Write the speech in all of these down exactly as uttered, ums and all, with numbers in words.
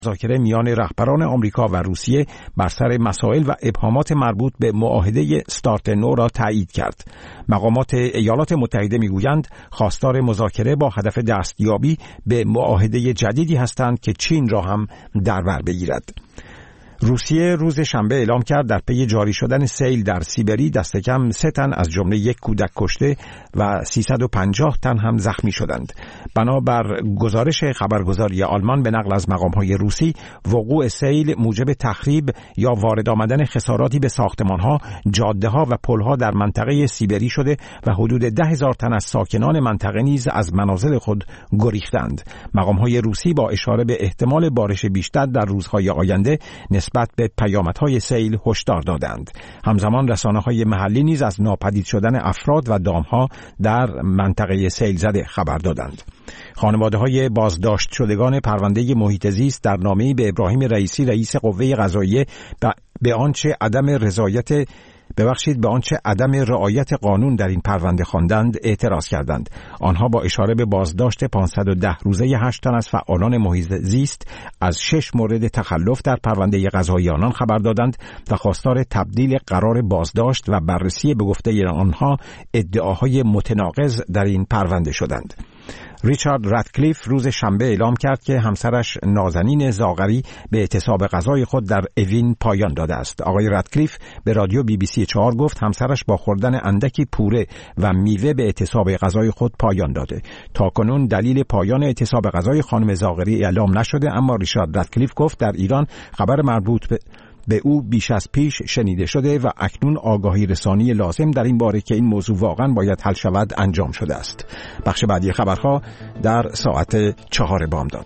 مذاکره میان رهبران آمریکا و روسیه بر سر مسائل و ابهامات مربوط به معاهده استارت نو را تایید کرد. مقامات ایالات متحده میگویند خواستار مذاکره با هدف دستیابی به معاهده جدیدی هستند که چین را هم در بر بگیرد. روسیه روز شنبه اعلام کرد در پی جاری شدن سیل در سیبری دست کم سه تن از جمله یک کودک کشته و سیصد و پنجاه تن هم زخمی شدند. بنابر گزارش خبرگزاری آلمان به نقل از مقام‌های روسی، وقوع سیل موجب تخریب یا وارد آمدن خساراتی به ساختمان‌ها، جاده‌ها و پل‌ها در منطقه سیبری شده و حدود ده هزار تن از ساکنان منطقه نیز از منازل خود گریختند. مقام‌های روسی با اشاره به احتمال بارش بیشتر در روزهای آینده نسبت به پیامدهای سیل هشدار دادند. همزمان رسانه‌های محلی نیز از ناپدید شدن افراد و دامها در منطقه سیل زده خبر دادند. خانواده‌های بازداشت شدگان پرونده محیط زیست در نامه‌ای به ابراهیم رئیسی رئیس قوه قضاییه به آنچه عدم رضایت ببخشید به آنچه عدم رعایت قانون در این پرونده خواندند اعتراض کردند. آنها با اشاره به بازداشت پانصد و ده روزه هشت تن از فعالان محیط زیست از شش مورد تخلف در پرونده قضایی آنان خبر دادند و خواستار تبدیل قرار بازداشت و بررسی به گفته آنها ادعاهای متناقض در این پرونده شدند. ریچارد رادکلیف روز شنبه اعلام کرد که همسرش نازنین زاغری به اعتصاب غذای خود در اوین پایان داده است. آقای رادکلیف به رادیو بی بی سی چهار گفت همسرش با خوردن اندکی پوره و میوه به اعتصاب غذای خود پایان داده. تاکنون دلیل پایان اعتصاب غذای خانم زاغری اعلام نشده، اما ریچارد رادکلیف گفت در ایران خبر مربوط به به او بیش از پیش شنیده شده و اکنون آگاهی رسانی لازم در این باره که این موضوع واقعا باید حل شود انجام شده است. بخش بعدی خبرها در ساعت چهار بامداد.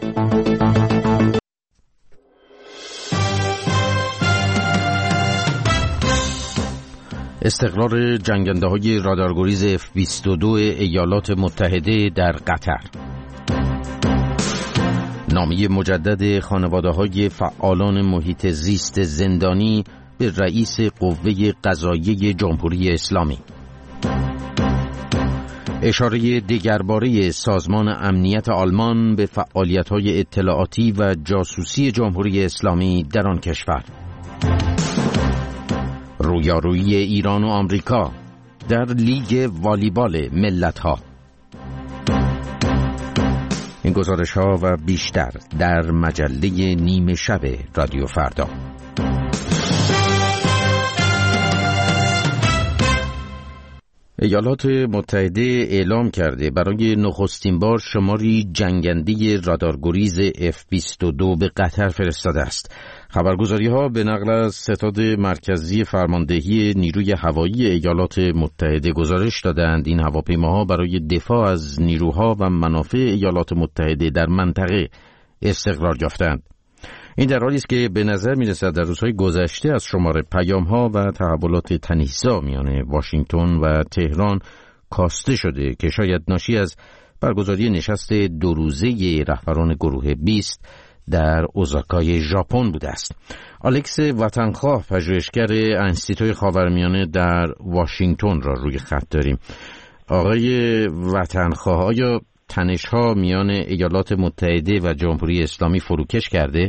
استقرار جنگنده‌های رادارگریز اف بیست و دو ایالات متحده در قطر. نامه مجدد خانواده‌های فعالان محیط زیست زندانی به رئیس قوه قضاییه جمهوری اسلامی. اشاره دیگرباره سازمان امنیت آلمان به فعالیت‌های اطلاعاتی و جاسوسی جمهوری اسلامی در آن کشور. رویارویی ایران و آمریکا در لیگ والیبال ملت‌ها. این گزارش ها و بیشتر در مجله نیمه شب رادیو فردا. ایالات متحده اعلام کرده برای نخستین بار شماری جنگنده رادارگریز اف بیست و دو به قطر فرستاده است. خبرگزاری ها به نقل از ستاد مرکزی فرماندهی نیروی هوایی ایالات متحده گزارش دادند این هواپیماها برای دفاع از نیروها و منافع ایالات متحده در منطقه استقرار یافتند. این در حالی است که به نظر می رسد در روزهای گذشته از شمار پیام ها و تحولات تنش‌زا میان واشنگتن و تهران کاسته شده که شاید ناشی از برگزاری نشست دو روزه رهبران گروه بیست در اوزاکای ژاپن بوده است. آلکس وطنخواه، پژوهشگر انستیتوی خاورمیانه در واشنگتن را روی خط داریم. آقای وطنخواه، آیا تنش‌ها میان ایالات متحده و جمهوری اسلامی فروکش کرده؟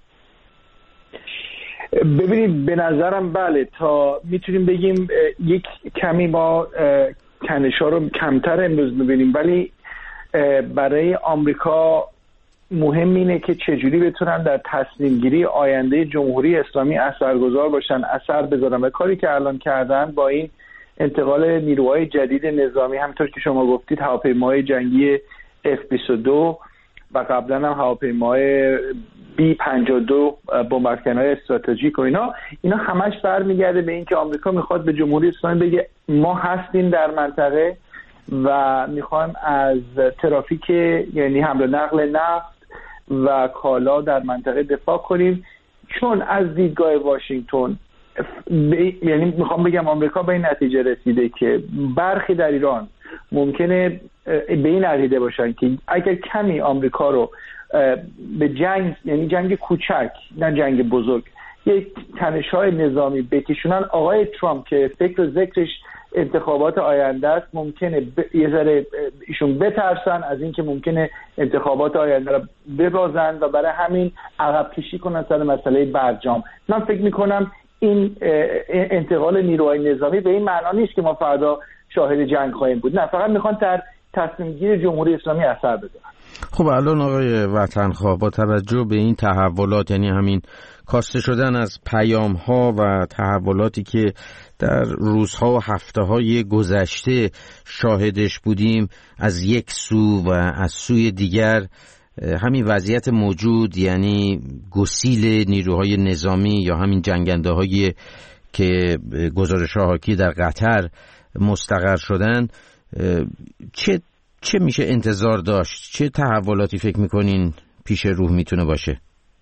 ببینید، به نظرم بله، تا میتونیم بگیم یک کمی ما تنش‌ها رو کمتر امروز میبینیم، ولی برای آمریکا مهم اینه که چجوری بتونن در تصمیم گیری آینده جمهوری اسلامی اثرگذار باشن، اثر بذارن. و کاری که الان کردن با این انتقال نیروهای جدید نظامی، همونطور که شما گفتید هواپیماهای جنگی اف بیست و دو و قبلا هم هواپیماهای بی پنجاه و دو بمبارکن‌های استراتژیک و اینا اینا همش برمیگرده به اینکه آمریکا میخواد به جمهوری اسلامی بگه ما هستیم در منطقه و میخوایم از ترافیک، یعنی حمل و نقل نفت و کالا در منطقه دفاع کنیم. چون از دیدگاه واشنگتن ب... یعنی میخوام بگم آمریکا به این نتیجه رسیده که برخی در ایران ممکنه به این عقیده باشن که اگر کمی آمریکا رو به جنگ، یعنی جنگ کوچک نه جنگ بزرگ، یک تنش‌های نظامی بکشونن، آقای ترامپ که فکر و ذکرش انتخابات آینده است، ممکنه ب... یه ذره ایشون بترسن از اینکه ممکنه انتخابات آینده رو ببازن و برای همین عقب کشی کنن سر مسئله برجام. من فکر میکنم این انتقال نیروهای نظامی به این معنا نیست که ما فردا شاهد جنگ خواهیم بود، نه، فقط میخوان در تصمیم گیری جمهوری اسلامی اثر بذارن. خب الان آقای وطنخواه با توجه به این تحولات، یعنی همین کاسته شدن از پیام ها و تحولاتی که در روزها و هفته های گذشته شاهدش بودیم از یک سو و از سوی دیگر، همین وضعیت موجود، یعنی گسیل نیروهای نظامی یا همین جنگنده هایی که گزارش حاکی در قطر مستقر شدن، چه چه میشه انتظار داشت؟ چه تحولاتی فکر میکنین پیش روح میتونه باشه؟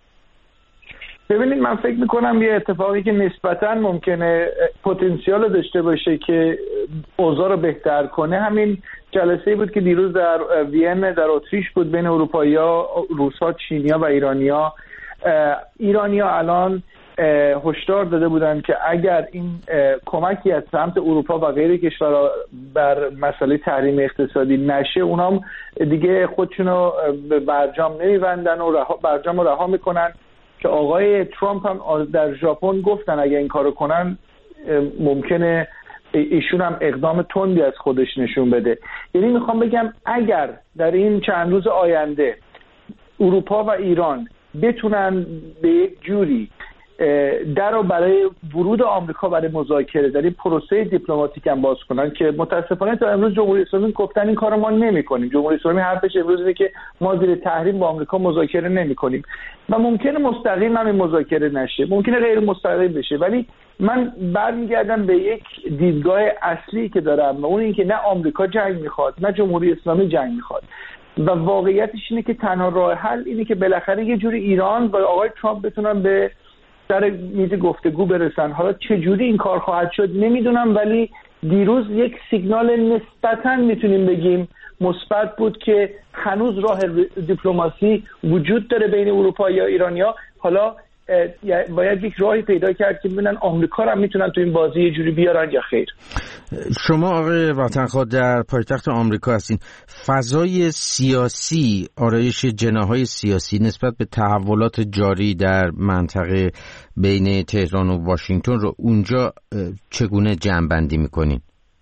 ببینید، من فکر میکنم یه اتفاقی که نسبتاً ممکنه پتانسیال داشته باشه که اوضاع رو بهتر کنه، همین جلسه‌ای بود که دیروز در وین در اتریش بود بین اروپایی‌ها، روس‌ها، چینی‌ها و ایرانی‌ها. ایرانی‌ها الان هشدار داده بودند که اگر این کمکی از سمت اروپا و غیر کشورها بر مسئله تحریم اقتصادی نشه، اونام دیگه خودشونو به برجام نمی‌بندن و رها برجام رو رها میکنن، که آقای ترامپ هم در ژاپن گفتن اگر این کارو کنن ممکنه ایشون هم اقدام تندی از خودش نشون بده. یعنی میخوام بگم اگر در این چند روز آینده اروپا و ایران بتونن به یک جوری در رو برای ورود آمریکا برای مذاکره در این پروسه دیپلماتیک هم باز کنن، که متاسفانه تا امروز جمهوری اسلامی گفتن این کارو ما نمی‌کنیم. جمهوری اسلامی حرفش امروز اینه که ما زیر تحریم با آمریکا مذاکره نمی‌کنیم و ممکنه مستقیم هم مذاکره نشه، ممکنه غیر مستقیم بشه، ولی من برمیگردم به یک دیدگاه اصلی که دارم و اون این که نه آمریکا جنگ می‌خواد نه جمهوری اسلامی جنگ می‌خواد و واقعیتش اینه که تنها راه حل اینه که بالاخره یه جوری ایران و آقای ترامپ بتونن به در میز گفتگو برسن. حالا چه جوری این کار خواهد شد نمیدونم، ولی دیروز یک سیگنال نسبتاً میتونیم بگیم مثبت بود که هنوز راه دیپلماسی وجود داره بین اروپا یا ایرانیا. حالا باید یک راهی پیدا کرد که ببینن آمریکا هم میتونن تو این بازی یه جوری بیارن یا خیر. شما آقای وطنخواه در پایتخت آمریکا هستین، فضای سیاسی، آرایش جناح‌های سیاسی نسبت به تحولات جاری در منطقه بین تهران و واشنگتن رو اونجا چگونه جمع‌بندی میکنین؟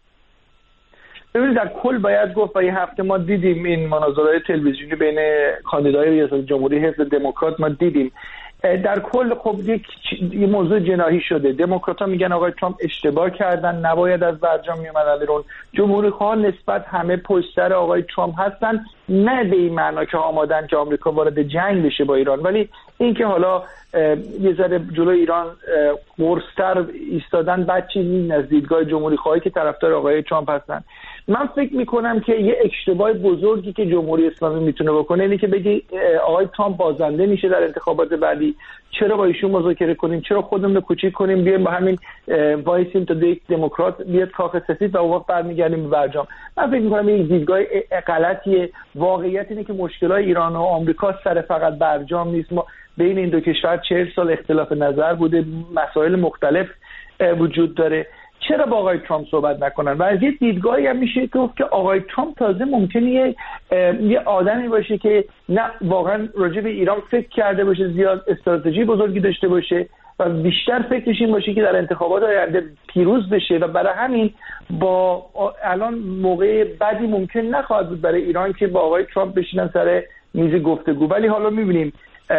ببینید، در کل باید گفت و یه هفته ما دیدیم این مناظره‌های تلویزیونی بین کاندیدای ریاست جمهوری حزب دموکرات، ما دیدیم در کل خب یک یه موضوع جناحی شده. دموکرات‌ها میگن آقای ترامپ اشتباه کردن، نباید از برجام میومدن بیرون. جمهوری‌خواها نسبت همه پشت سر آقای ترامپ هستن، نه به این معنا که آمادن که آمریکا وارد جنگ بشه با ایران، ولی اینکه حالا یه ذره جلوی ایران قرص‌تر ایستادن بد چیزی از دیدگاه جمهوری‌خواهی که طرفدار آقای ترامپ هستن. من فکر میکنم که یه اشتباه بزرگی که جمهوری اسلامی میتونه بکنه اینه که بگی آقای ترامپ بازنده میشه در انتخابات بعدی، چرا با ایشون مذاکره کنیم، چرا خودمون رو کوچیک کنیم، بیایم با همین وایسیم تا یک دموکرات بیاد کاخ سفید و اون وقت برمیگردیم به برجام. من فکر میکنم این دیدگاه غلطیه. واقعیت اینه که مشکلات ایران و آمریکا سر فقط برجام نیست. ما بین این دو کشور چهل سال اختلاف نظر بوده، مسائل مختلف وجود داره. چرا با آقای ترامپ صحبت نکنن؟ و از یه دیدگاهی هم میشه گفت که آقای ترامپ تازه ممکنه یه, یه آدمی باشه که نه واقعا راجع به ایران فکر کرده باشه، زیاد استراتژی بزرگی داشته باشه و بیشتر فکرش این باشه که در انتخابات آینده پیروز بشه و برای همین با الان موقع بعدی ممکن نخواهد بود برای ایران که با آقای ترامپ بشینن سر میز گفتگو. ولی حالا میبینیم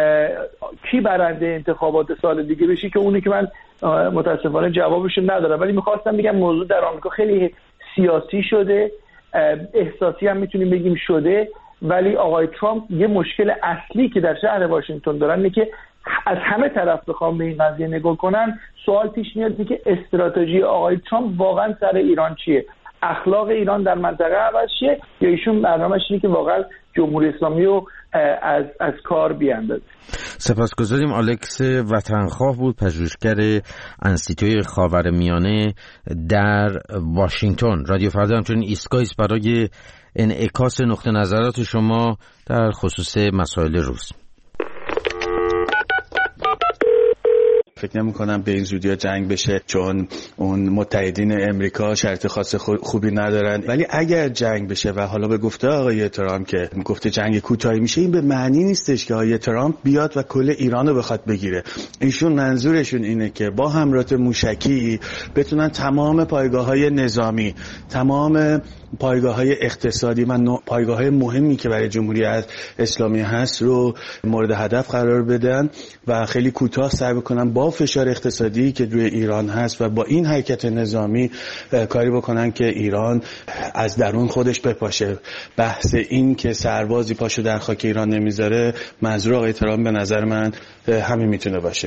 کی برنده انتخابات سال دیگه بشه که اونی که من متاسفانه جوابشو ندارم، ولی میخواستم بگم موضوع در آمریکا خیلی سیاسی شده، احساسی هم میتونیم بگیم شده، ولی آقای ترامپ یه مشکل اصلی که در شهر واشنگتن دارن اینه که از همه طرف بخوام به این قضیه نگاه کنن، سوال پیش میاد که استراتژی آقای ترامپ واقعا سر ایران چیه؟ اخلاق ایران در منطقه عوض شه یا ایشون برنامه‌اش اینه که واقعا جمهوری اسلامی رو از از کار بیاندازه؟ سپاسگزاریم. آلکس وطنخواه بود، پژوهشگر انستیتوی خاورمیانه در واشنگتن. رادیو فردا همچنین ایستگاهی است برای انعکاس نقطه نظرات شما در خصوص مسائل روز. فکر نمی‌کنم به این زودی جنگ بشه، چون اون متحدین امریکا شرط خاص خوبی ندارن. ولی اگر جنگ بشه و حالا به گفته آقای ترامپ که گفته جنگ کوتاهی میشه، این به معنی نیستش که آقای ترامپ بیاد و کل ایران رو بخواد بگیره. ایشون منظورشون اینه که با حملات موشکی بتونن تمام پایگاه‌های نظامی، تمام پایگاه‌های اقتصادی و پایگاه‌های مهمی که برای جمهوری اسلامی هست رو مورد هدف قرار بدن و خیلی کوتاه سعی بکنن با فشار اقتصادی که روی ایران هست و با این حرکت نظامی کاری بکنن که ایران از درون خودش بپاشه. بحث این که سربازی پاشو در خاک ایران نمیذاره، منظور آقای ترامپ به نظر من همین میتونه باشه.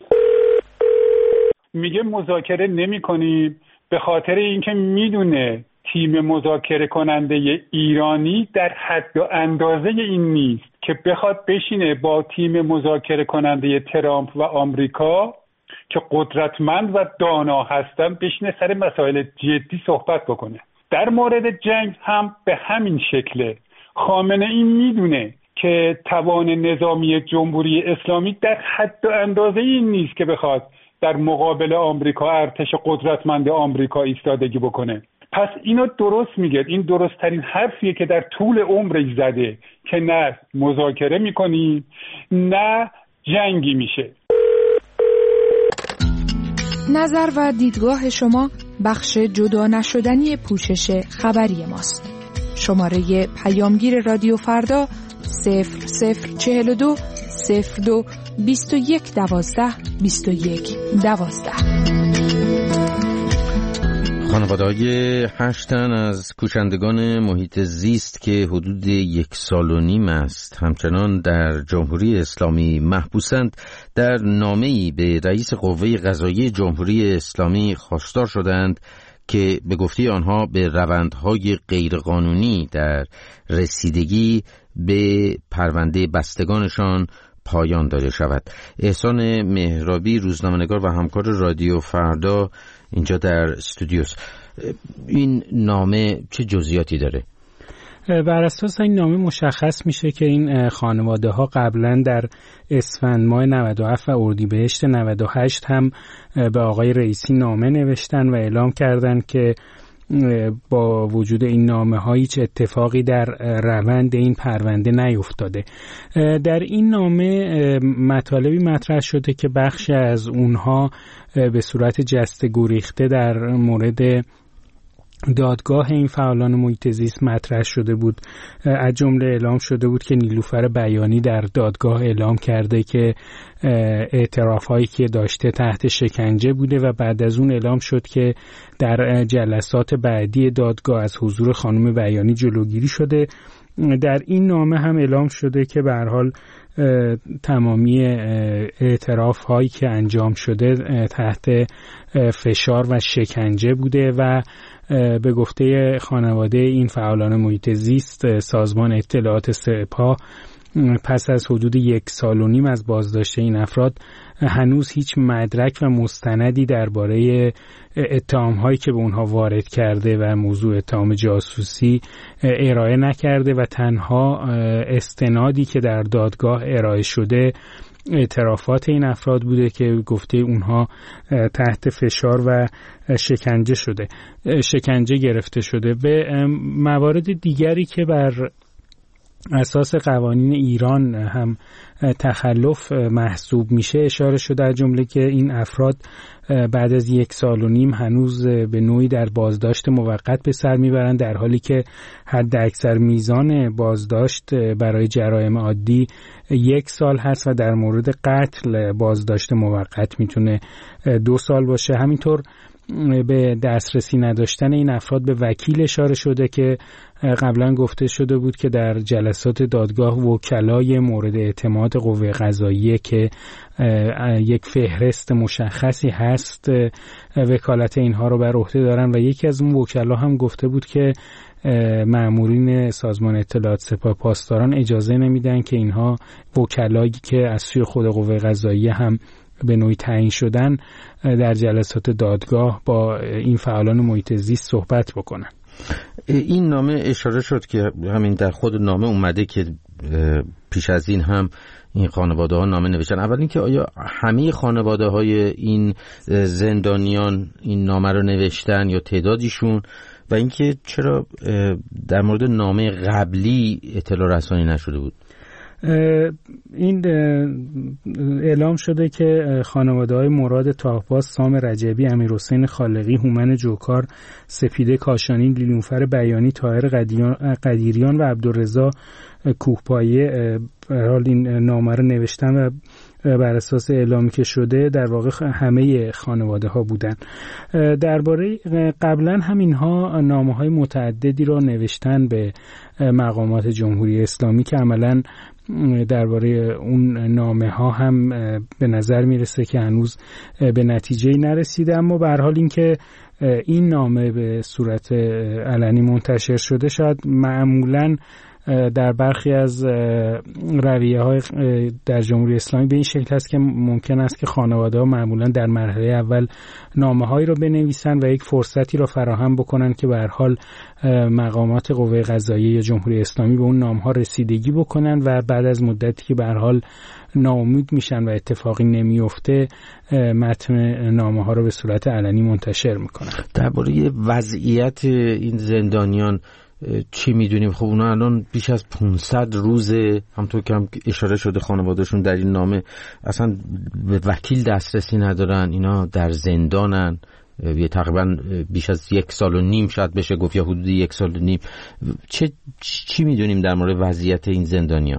میگه مذاکره نمی‌کنیم به خاطر اینکه میدونه تیم مذاکره کننده ایرانی در حد و اندازه این نیست که بخواد بشینه با تیم مذاکره کننده ترامپ و آمریکا که قدرتمند و دانا هستن بشینه سر مسائل جدی صحبت بکنه. در مورد جنگ هم به همین شکله. خامنه ای میدونه که توان نظامی جمهوری اسلامی در حد و اندازه این نیست که بخواد در مقابل آمریکا، ارتش قدرتمند آمریکا ایستادگی بکنه. پس اینو درست میگه، این درست ترین حرفیه که در طول عمرش زده که نه مذاکره میکنی نه جنگی میشه. نظر و دیدگاه شما بخش جدا نشدنی پوشش خبری ماست. شماره پیامگیر رادیو فردا صفر صفر چهل و دو صفر دو بیست و یک دوازده بیست و یک دوازده. خانواده‌های هشت تن از کوچندگان محیط زیست که حدود یک سال و نیم است همچنان در جمهوری اسلامی محبوسند، در نامه‌ای به رئیس قوه قضاییه جمهوری اسلامی خواستار شدند که به گفته آنها به روندهای غیرقانونی در رسیدگی به پرونده بستگانشان پایان داده شود. احسان مهرابی، روزنامه‌نگار و همکار رادیو فردا، اینجا در استودیوس. این نامه چه جزئیاتی داره؟ بر اساس این نامه مشخص میشه که این خانواده ها قبلا در اسفند ماه نود و هفت و اردیبهشت نود و هشت هم به آقای رئیسی نامه نوشتن و اعلام کردن که با وجود این نامه ها هیچ اتفاقی در روند این پرونده نیفتاده. در این نامه مطالبی مطرح شده که بخش از اونها به صورت جسته گریخته در مورد دادگاه این فعالان محیط زیست مطرح شده بود. از جمله اعلام شده بود که نیلوفر بیانی در دادگاه اعلام کرده که اعتراف‌هایی که داشته تحت شکنجه بوده و بعد از اون اعلام شد که در جلسات بعدی دادگاه از حضور خانم بیانی جلوگیری شده. در این نامه هم اعلام شده که به هر حال تمامی اعتراف هایی که انجام شده تحت فشار و شکنجه بوده و به گفته خانواده این فعالان محیط زیست، سازمان اطلاعات سپاه پس از حدود یک سال و نیم از بازداشت این افراد هنوز هیچ مدرک و مستندی درباره اتهام‌هایی که به اونها وارد کرده و موضوع اتهام جاسوسی ارائه نکرده و تنها استنادی که در دادگاه ارائه شده اعترافات این افراد بوده که گفته اونها تحت فشار و شکنجه شده شکنجه گرفته شده. به موارد دیگری که بر اساس قوانین ایران هم تخلف محسوب میشه اشاره شده، از جمله که این افراد بعد از یک سال و نیم هنوز به نوعی در بازداشت موقت به سر میبرند، در حالی که حد اکثر میزان بازداشت برای جرایم عادی یک سال هست و در مورد قتل بازداشت موقت میتونه دو سال باشه. همینطور به دسترسی نداشتن این افراد به وکیل اشاره شده که قبلا گفته شده بود که در جلسات دادگاه وکلای مورد اعتماد قوه قضاییه که یک فهرست مشخصی هست وکالت اینها رو بر عهده دارن و یکی از اون وکلا هم گفته بود که مامورین سازمان اطلاعات سپاه پاسداران اجازه نمیدن که اینها وکلایی که از سوی خود قوه قضاییه هم به نوعی تعیین شدن در جلسات دادگاه با این فعالان محیط زیست صحبت بکنن. این نامه اشاره شد که همین در خود نامه اومده که پیش از این هم این خانواده ها نامه نوشتن. اول اینکه آیا همه خانواده های این زندانیان این نامه رو نوشتن یا تعدادیشون، و اینکه چرا در مورد نامه قبلی اطلاع رسانی نشده بود؟ این اعلام شده که خانواده های مراد تاهباز، سام رجبی، امیرحسین خالقی، هومن جوکار، سپیده کاشانی، لیلونفر بیانی، طاهر قدیریان و عبدالرضا کوهپایه به حال این نامه رو نوشتن و بر اساس اعلامی که شده در واقع همه خانواده ها بودن. درباره قبلا هم اینها نامه های متعددی را نوشتن به مقامات جمهوری اسلامی که عملاً درباره اون نامه ها هم به نظر میرسه که هنوز به نتیجه نرسیده، اما به هر حال اینکه این نامه به صورت علنی منتشر شده شاید معمولاً در برخی از رویه های در جمهوری اسلامی به این شکل است که ممکن است که خانواده ها معمولا در مرحله اول نامه هایی رو بنویسن و یک فرصتی رو فراهم بکنن که به هر حال مقامات قوه قضاییه یا جمهوری اسلامی به اون نامه ها رسیدگی بکنن و بعد از مدتی که به هر حال ناامید میشن و اتفاقی نمیفته متن نامه ها رو به صورت علنی منتشر میکنن. درباره وضعیت این زندانیان چی میدونیم؟ خب اونا الان بیش از پانصد روزه، همونطور که هم اشاره شده خانوادهشون در این نامه اصلا به وکیل دسترسی ندارن، اینا در زندانن یه تقریبا بیش از یک سال و نیم شاید بشه گفت، یا حدود یک سال و نیم. چه چی میدونیم در مورد وضعیت این زندانیان؟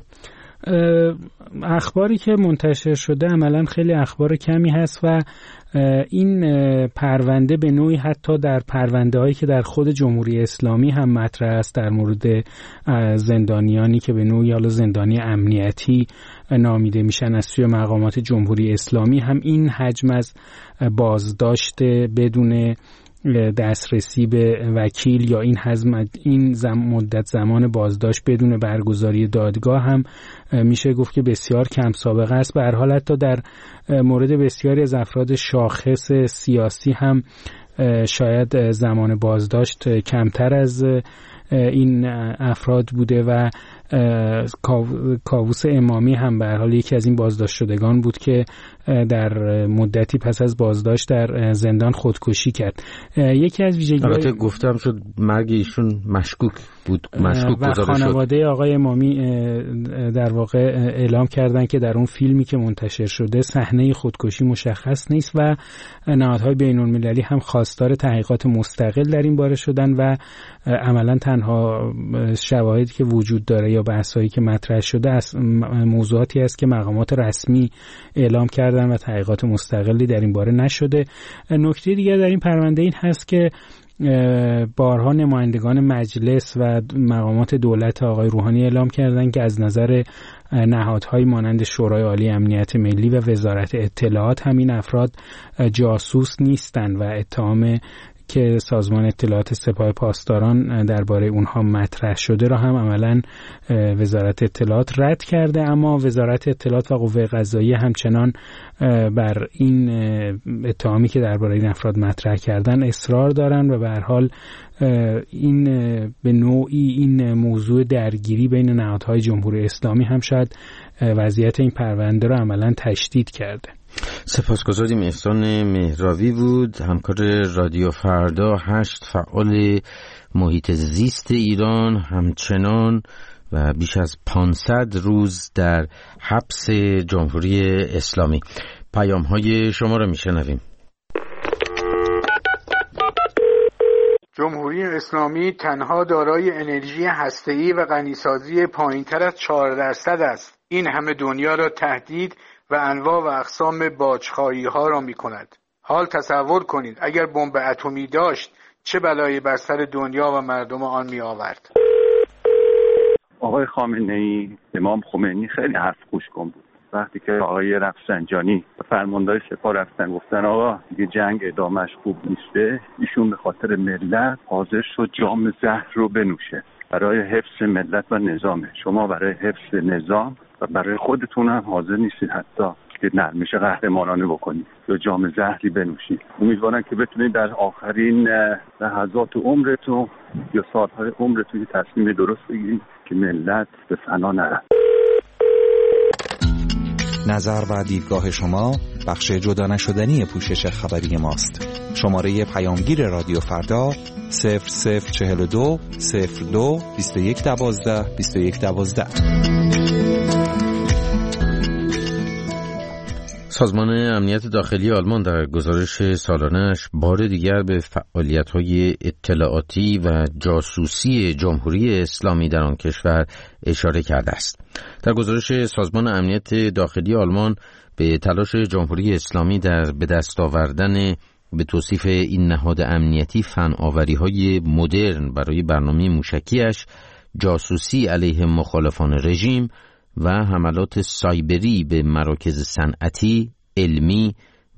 اخباری که منتشر شده عملا خیلی اخبار کمی هست و این پرونده به نوعی حتی در پرونده هایی که در خود جمهوری اسلامی هم مطرح است در مورد زندانیانی که به نوعی حالا زندانی امنیتی نامیده میشن از سوی مقامات جمهوری اسلامی هم این حجم از بازداشت بدون دسترسی به وکیل یا این حزم این زم مدت زمان بازداشت بدون برگزاری دادگاه هم میشه گفت که بسیار کم سابقه است. به هر حال حتی در مورد بسیاری از افراد شاخص سیاسی هم شاید زمان بازداشت کمتر از این افراد بوده و کاووس امامی هم به هر حال یکی از این بازداشت شدگان بود که در مدتی پس از بازداشت در زندان خودکشی کرد. یکی از ویژگی‌های البته گفتم شد مرگ ایشون مشکوک بود، مشکوک و خانواده شد. آقای امامی در واقع اعلام کردن که در اون فیلمی که منتشر شده صحنه خودکشی مشخص نیست و نهادهای بین‌المللی هم خواستار تحقیقات مستقل در این باره شدن و عملاً تنها شواهدی که وجود داره یا بحثایی که مطرح شده از موضوعاتی است که مقامات رسمی اعلام کردن و تحقیقات مستقلی در این باره نشده. نکته دیگر در این پرونده این هست که بارها نمایندگان مجلس و مقامات دولت آقای روحانی اعلام کردند که از نظر نهادهای مانند شورای عالی امنیت ملی و وزارت اطلاعات همین افراد جاسوس نیستند و اتهام که سازمان اطلاعات سپاه پاسداران درباره اونها مطرح شده را هم عملاً وزارت اطلاعات رد کرده، اما وزارت اطلاعات و قوه قضاییه همچنان بر این اتهامی که درباره این افراد مطرح کردن اصرار دارن و به هر حال این به نوعی این موضوع درگیری بین نهادهای جمهوری اسلامی هم شاید وضعیت این پرونده را عملاً تشدید کرده. سپاسگزاریم. احسان مهراوی بود، همکار رادیو فردا. هشت فعال محیط زیست ایران همچنان و بیش از پانصد روز در حبس جمهوری اسلامی. پیام های شما را میشنویم. جمهوری اسلامی تنها دارای انرژی هسته‌ای و غنیسازی پایین‌تر از چهار درصد است. این همه دنیا را تهدید و انواع و اقسام باجخواهی ها را می کند. حال تصور کنید اگر بمب اتمی داشت چه بلایی بر سر دنیا و مردم آن می آورد. آقای خامنه‌ای، امام خمینی خیلی حرف گوشکن بود. وقتی که آقای رفسنجانی و فرماندار سپاه رفتن گفتن آقا دیگه جنگ ادامهش خوب نیسته، ایشون به خاطر ملت حاضر شد جام زهر رو بنوشه برای حفظ ملت و نظامه. شما برای حفظ نظام و برای خودتون هم حاضر نیستید حتی که نرمش قهرمانانه بکنید یا جام زهری بنوشید. امیدوارم که بتونید در آخرین لحظات عمرتون یا سالهای عمرتون تصمیم درست بگیرید که ملت به فنا نرفت. نظر و دیدگاه شما بخش جدا نشدنی پوشش خبری ماست. شماره پیامگیر رادیو فردا صفر صفر چهل و دو صفر دو بیست و یک دوازده بیست و یک دوازده. سازمان امنیت داخلی آلمان در گزارش سالانه‌اش بار دیگر به فعالیت‌های اطلاعاتی و جاسوسی جمهوری اسلامی در آن کشور اشاره کرده است. در گزارش سازمان امنیت داخلی آلمان به تلاش جمهوری اسلامی در به دست آوردن به توصیف این نهاد امنیتی فناوری‌های مدرن برای برنامه موشکیش، جاسوسی علیه مخالفان رژیم و حملات سایبری به مراکز صنعتی، علمی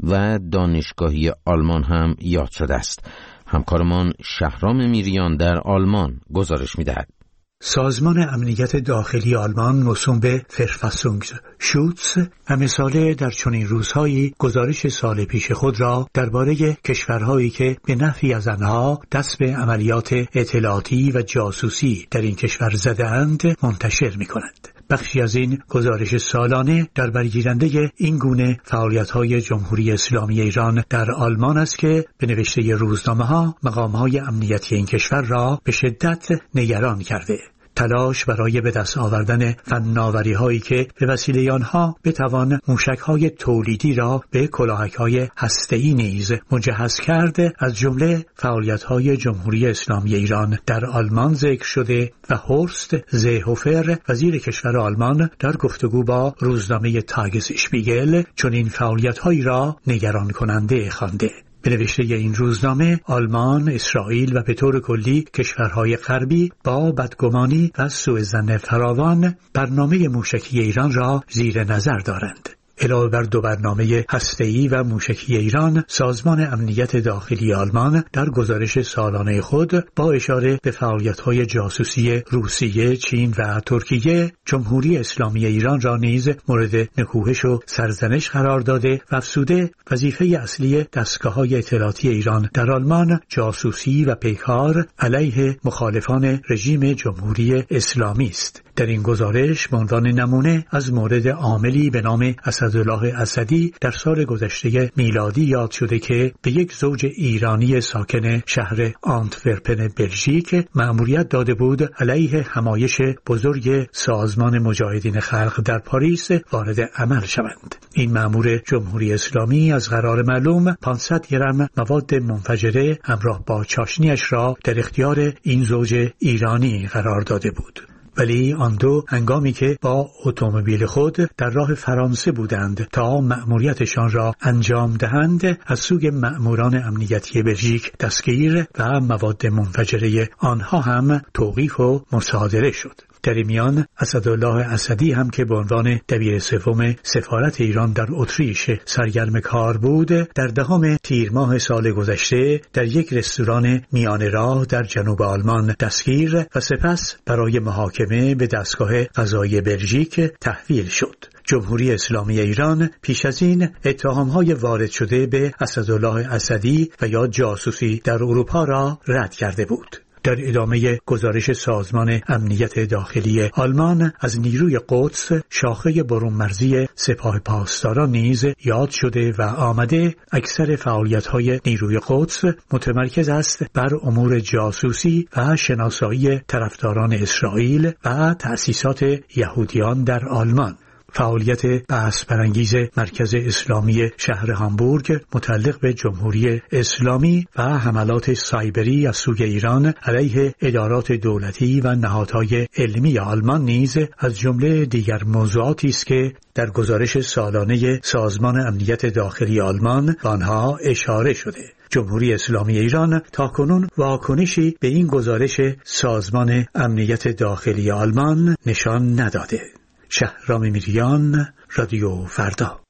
و دانشگاهی آلمان هم یاد شده است. همکارمان شهرام میریان در آلمان گزارش می‌دهد. سازمان امنیت داخلی آلمان موسوم به فرفاسونگسشوتس همساله در چنین روزهایی گزارش سال پیش خود را درباره کشورهایی که به نفی از آنها دست به عملیات اطلاعاتی و جاسوسی در این کشور زده‌اند منتشر می‌کند. بخشی از این گزارش سالانه در برگیرنده این گونه فعالیت‌های جمهوری اسلامی ایران در آلمان است که به نوشته روزنامه‌ها مقام‌های امنیتی این کشور را به شدت نگران کرده. تلاش برای به دست آوردن فناوری‌هایی که به وسیله آنها بتوان موشک‌های تولیدی را به کلاهک‌های هسته‌ای نیز مجهز کرد از جمله فعالیت‌های جمهوری اسلامی ایران در آلمان ذکر شده و هورست زهوفر وزیر کشور آلمان در گفتگو با روزنامه تاگس شپیگل چنین فعالیت‌هایی را نگران کننده خوانده. به نوشته این روزنامه آلمان، اسرائیل و به طور کلی کشورهای غربی با بدگمانی و سوء ظن فراوان برنامه موشکی ایران را زیر نظر دارند. علاوه بر دو برنامه هسته‌ای و موشکی ایران، سازمان امنیت داخلی آلمان در گزارش سالانه خود با اشاره به فعالیت‌های جاسوسی روسیه، چین و ترکیه، جمهوری اسلامی ایران را نیز مورد نکوهش و سرزنش قرار داده و افزوده وظیفه اصلی دستگاه‌های اطلاعاتی ایران در آلمان جاسوسی و پیکار علیه مخالفان رژیم جمهوری اسلامی است. در این گزارش به عنوان نمونه از مورد عاملی به نام اسدالله اسدی در سال گذشته میلادی یاد شده که به یک زوج ایرانی ساکن شهر آنتورپن بلژیک مأموریت داده بود علیه همایش بزرگ سازمان مجاهدین خلق در پاریس وارد عمل شوند. این مأمور جمهوری اسلامی از قرار معلوم پانصد گرم مواد منفجره همراه با چاشنیش را در اختیار این زوج ایرانی قرار داده بود. ولی آن دو هنگامی که با اتومبیل خود در راه فرانسه بودند تا مأموریتشان را انجام دهند، از سوی مأموران امنیتی بلژیک دستگیر و مواد منفجره آنها هم توقیف و مصادره شد. در این میان اسدالله اسدی هم که به عنوان دبیر سوم سفارت ایران در اتریش سرگرم کار بود، در دهم تیر ماه سال گذشته در یک رستوران میانه راه در جنوب آلمان دستگیر و سپس برای محاکمه به دستگاه قضایی بلژیک تحویل شد. جمهوری اسلامی ایران پیش از این اتهام‌های وارد شده به اسدالله اسدی و یا جاسوسی در اروپا را رد کرده بود. در ادامه گزارش سازمان امنیت داخلی آلمان از نیروی قدس شاخه برون مرزی سپاه پاسداران نیز یاد شده و آمده اکثر فعالیت‌های نیروی قدس متمرکز است بر امور جاسوسی و شناسایی طرفداران اسرائیل و تأسیسات یهودیان در آلمان. فعالیت بحث برانگیز مرکز اسلامی شهر هامبورگ متعلق به جمهوری اسلامی و حملات سایبری از سوی ایران علیه ادارات دولتی و نهادهای علمی آلمان نیز از جمله دیگر موضوعاتی است که در گزارش سالانه سازمان امنیت داخلی آلمان به آنها اشاره شده. جمهوری اسلامی ایران تاکنون واکنشی به این گزارش سازمان امنیت داخلی آلمان نشان نداده. شهرام میریان، رادیو فردا.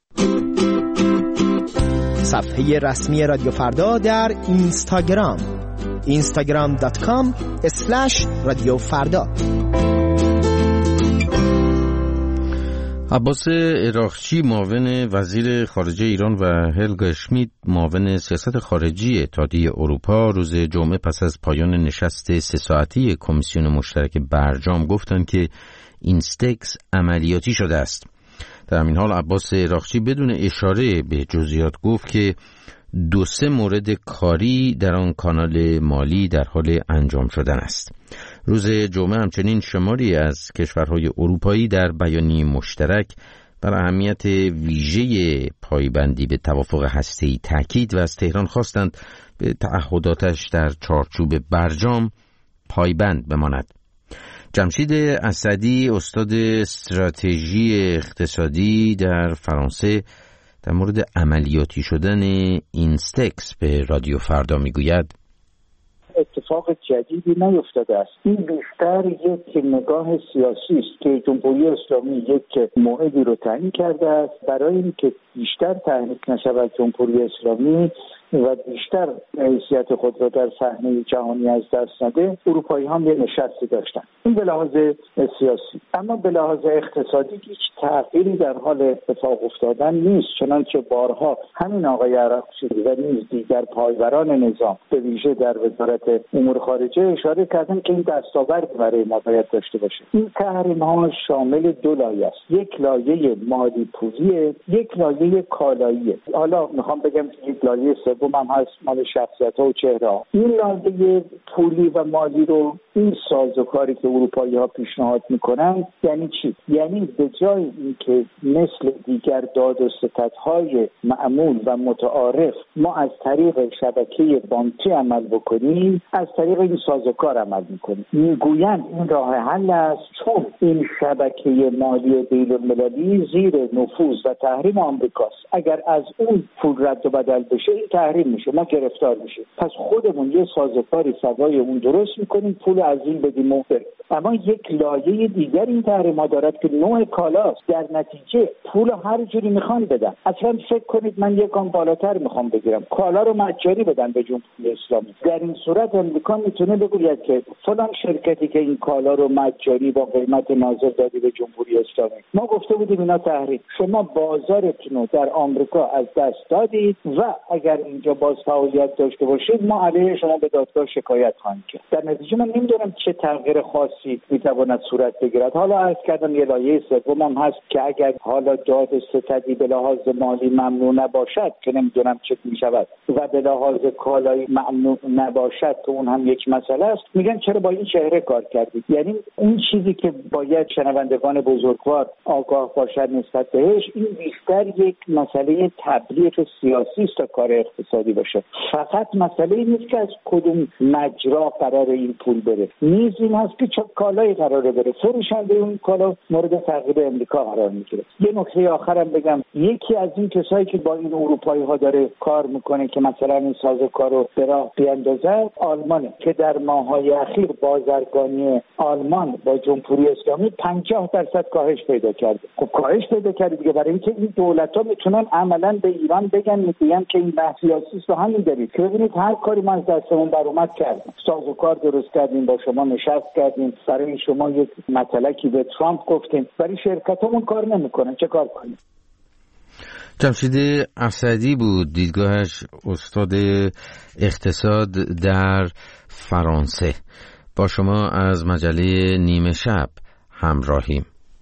صفحه رسمی رادیو فردا در اینستاگرام اینستاگرام دات کام اسلش رادیو فردا. عباس اراقچی معاون وزیر خارجه ایران و هلگا اشمیت معاون سیاست خارجی اتحادیه اروپا روز جمعه پس از پایان نشست سه ساعتی کمیسیون مشترک برجام گفتند که اینستکس عملیاتی شده است. در همین حال عباس اراقچی بدون اشاره به جزئیات گفت که دو سه مورد کاری در آن کانال مالی در حال انجام شدن است. روز جمعه همچنین شماری از کشورهای اروپایی در بیانیه مشترک بر اهمیت ویژه پایبندی به توافق هسته‌ای تاکید و از تهران خواستند به تعهداتش در چارچوب برجام پایبند بماند. جمشید اسدی استاد استراتژی اقتصادی در فرانسه در مورد عملیاتی شدن اینستکس به رادیو فردا میگوید اتفاق جدیدی نیفتاده است. این بیشتر یک نگاه سیاسی است که جمهوری اسلامی یک موعدی رو تعیین کرده است برای اینکه بیشتر تحریک نشود جمهوری اسلامی و بیشتر حیثیت خود را در صحنه جهانی از دست نده. اروپایی هم یه نشستی داشتن. این به لحاظ سیاسی. اما به لحاظ اقتصادی هیچ تغییری در حال اتفاق افتادن نیست، چنانچه بارها همین آقای اراقچی و نیز دیگر پایوران نظام به ویژه در وزارت امور خارجه اشاره کردن که این دستاورد برای ما باید داشته باشه. این تحریم ها شامل دو لایه است. یک لایه مالی پولیه، یک لایه کالاییه. حالا میخوام بگم یک لایه سوم هم هست مال شخصیت‌ها و چهره‌ها. این لایه پولی و مالی رو این سازوکاری که اروپایی ها پیشنهاد میکنن یعنی چی؟ یعنی به جای اینکه مثل دیگر داد و ستدهای معمول و متعارف ما از طریق شبکه بانکی عمل بکنیم، از طریق این سازوکار عمل میکنیم. میگویند این راه حل است چون این شبکه مالی بین‌المللی زیر نفوذ و تحریم آمریکاست. اگر از اون پول رد و بدل بشه این تحریم میشه، ما گرفتار میشه. پس خودمون یه سازوکاری سوای اون درست میکنیم، پول از این بدیم و بریم. اما یک لایه دیگر این تحریم ها دارد که نوع کالاست. در نتیجه پول هر جوری میخوان بدن. اصلا فکر کنید من یک گام بالاتر میخوام بگیرم، کالا رو مجانی بدن به جمهوری اسلامی. در این صورت امریکا میتونه بگوید که فلان شرکتی که این کالا رو مجانی با قیمت نازل دادی به جمهوری اسلامی، ما گفته بودیم اینا تحریم، شما بازارتون رو در آمریکا از دست دادید و اگر اینجا باز فعالیت داشته باشید ما علیه شما به دادگاه شکایت خواهیم کرد. در نتیجه من نمیدونم چه تغییر خاصی میتواند صورت بگیرد. حالا عرض کردم یه لایه سوم هم هست که اگر حالا داد و ستدی به لحاظ مالی ممنوع نباشد که نمیدونم چه میشود و به لحاظ کالایی ممنوع نباشد که اون هم یک مسئله است، میگن چرا با این چهره کار کردید. یعنی اون چیزی که باید شنوندگان بزرگوار آگاه باشد نسبت بهش، این بیشتر یک مسئله تبلیغ سیاسی است تا کار اقتصادی باشه. فقط مسئله این نیست که از کدوم مجرا قرار این پول بره، نیز این هست که چه کالایی قراره بره. فروشنده اون کالا مورد تعقیب امریکا قرار میگیره. یه نکته آخرم بگم، یکی از این کسایی که با این اروپایی ها داره کار میکنه که مثلا این سازوکار رو به راه بیاندازه آلمانه که در ماه‌های اخیر بازرگانی آلمان با جمهوری اسلامی پنجاه درصد کاهش پیدا کرده. خب کاهش پیدا کرده دیگه، برای اینکه این دولت‌ها میتونن عملاً به ایران بگن میگن که این بحث سیاسی است و همین دارید که ببینید هر کاری ما از دستمون بر اومد کردیم، سازوکار درست کردیم، با شما نشست کردیم، برای شما یک مطلقی به ترامپ گفتیم، برای شرکتامون کار نمیکنن، چه کار کنیم؟ جمشید اسدی بود، دیدگاهش استاد اقتصاد در فرانسه. با شما از مجله نیمه شب همراهیم.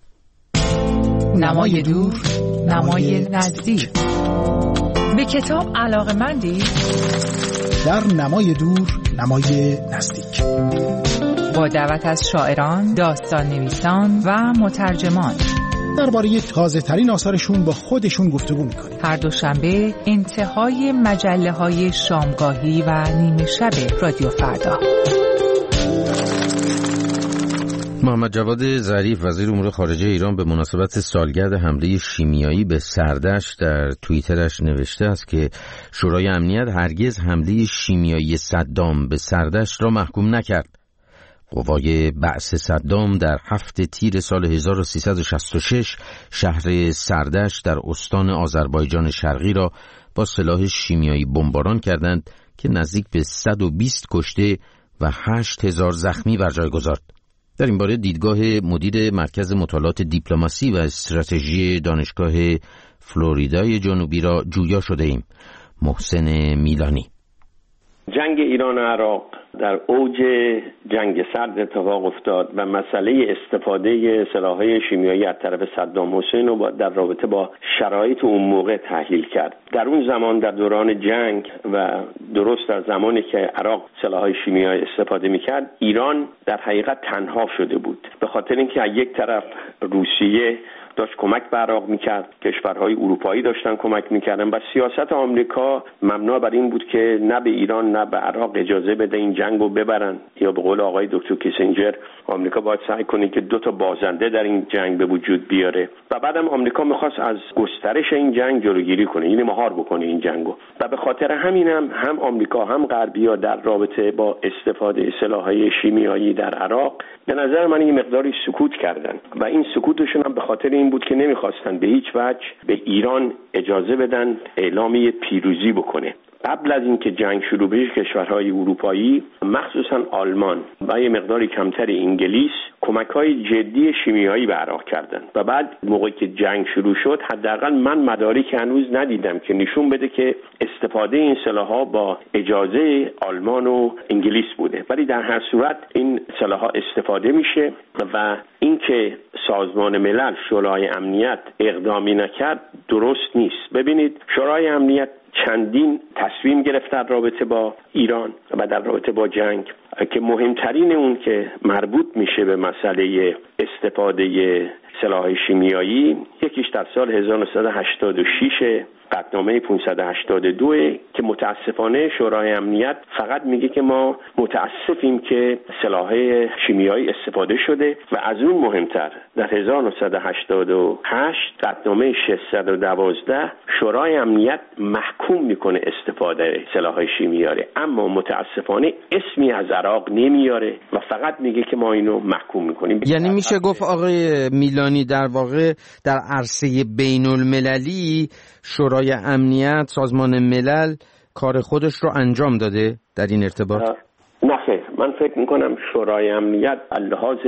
نمای دور، نمای نزدیک. به کتاب علاقه‌مندی؟ در نمای دور، نمای نزدیک. با دعوت از شاعران، داستان نویسان و مترجمان درباره تازه ترین آثارشون با خودشون گفتگو میکنیم. هر دوشنبه انتهای مجله های شامگاهی و نیمه شب رادیو فردا. محمد جواد ظریف وزیر امور خارجه ایران به مناسبت سالگرد حمله شیمیایی به سردشت در توییترش نوشته است که شورای امنیت هرگز حمله شیمیایی صدام به سردشت را محکوم نکرد. قوای بعث صدام در هفت تیر سال هزار و سیصد و شصت و شش شهر سردشت در استان آذربایجان شرقی را با سلاح شیمیایی بمباران کردند که نزدیک به صد و بیست کشته و هشت هزار زخمی بر جای گذارد. در این باره دیدگاه مدیر مرکز مطالعات دیپلماسی و استراتژی دانشگاه فلوریدای جنوبی را جویا شده ایم. محسن میلانی. جنگ ایران و عراق در اوج جنگ سرد اتفاق افتاد و مسئله استفاده سلاح‌های شیمیایی از طرف صدام حسین رو در رابطه با شرایط اون موقع تحلیل کرد. در اون زمان در دوران جنگ و درست در زمانی که عراق سلاح‌های شیمیایی استفاده می‌کرد، ایران در حقیقت تنها شده بود، به خاطر اینکه از یک طرف روسیه داشت کمک به عراق میکرد، کشورهای اروپایی داشتن کمک میکردن و سیاست آمریکا مبنا بر این بود که نه به ایران نه به عراق اجازه بده این جنگ رو ببرن، یا به قول آقای دکتر کیسینجر آمریکا باید سعی کنه که دو تا بازنده در این جنگ به وجود بیاره و بعدم آمریکا میخواست از گسترش این جنگ جلوگیری کنه، یعنی مهار بکنه این جنگو و به خاطر همینم هم, هم آمریکا هم غربی‌ها در رابطه با استفاده سلاح‌های شیمیایی در عراق به نظر من یه مقداری سکوت کردن و این سکوتشون هم به خاطر این بود که نمیخواستن به هیچ وجه به ایران اجازه بدن اعلامیه پیروزی بکنه. قبل از اینکه جنگ شروع بشه کشورهای اروپایی مخصوصا آلمان و یه مقداری کمتر انگلیس کمک‌های جدی شیمیایی به عراق کردن و بعد موقعی که جنگ شروع شد حداقل من مدارک هنوز ندیدم که نشون بده که استفاده این سلاح‌ها با اجازه آلمان و انگلیس بوده، ولی در هر صورت این سلاح‌ها استفاده میشه و اینکه سازمان ملل شورای امنیت اقدامی نکرد درست نیست. ببینید شورای امنیت چندین تصمیم گرفت در رابطه با ایران و در رابطه با جنگ که مهمترین اون که مربوط میشه به مسئله استفاده سلاح شیمیایی، یکیش در سال هزار و نهصد و هشتاد و شش قطعنامه پانصد و هشتاد و دو که متاسفانه شورای امنیت فقط میگه که ما متاسفیم که سلاح شیمیایی استفاده شده و از اون مهمتر در هزار و نهصد و هشتاد و هشت قطعنامه ششصد و دوازده شورای امنیت محکوم میکنه استفاده سلاح شیمیایی، اما متاسفانه اسمی از عراق نمیاره و فقط میگه که ما اینو محکوم میکنیم. یعنی میشه گفت آقای میلانی در واقع در عرصه بین المللی شورای امنیت سازمان ملل کار خودش رو انجام داده در این ارتباط؟ نه خیر، من فکر میکنم شورای امنیت اللحاظ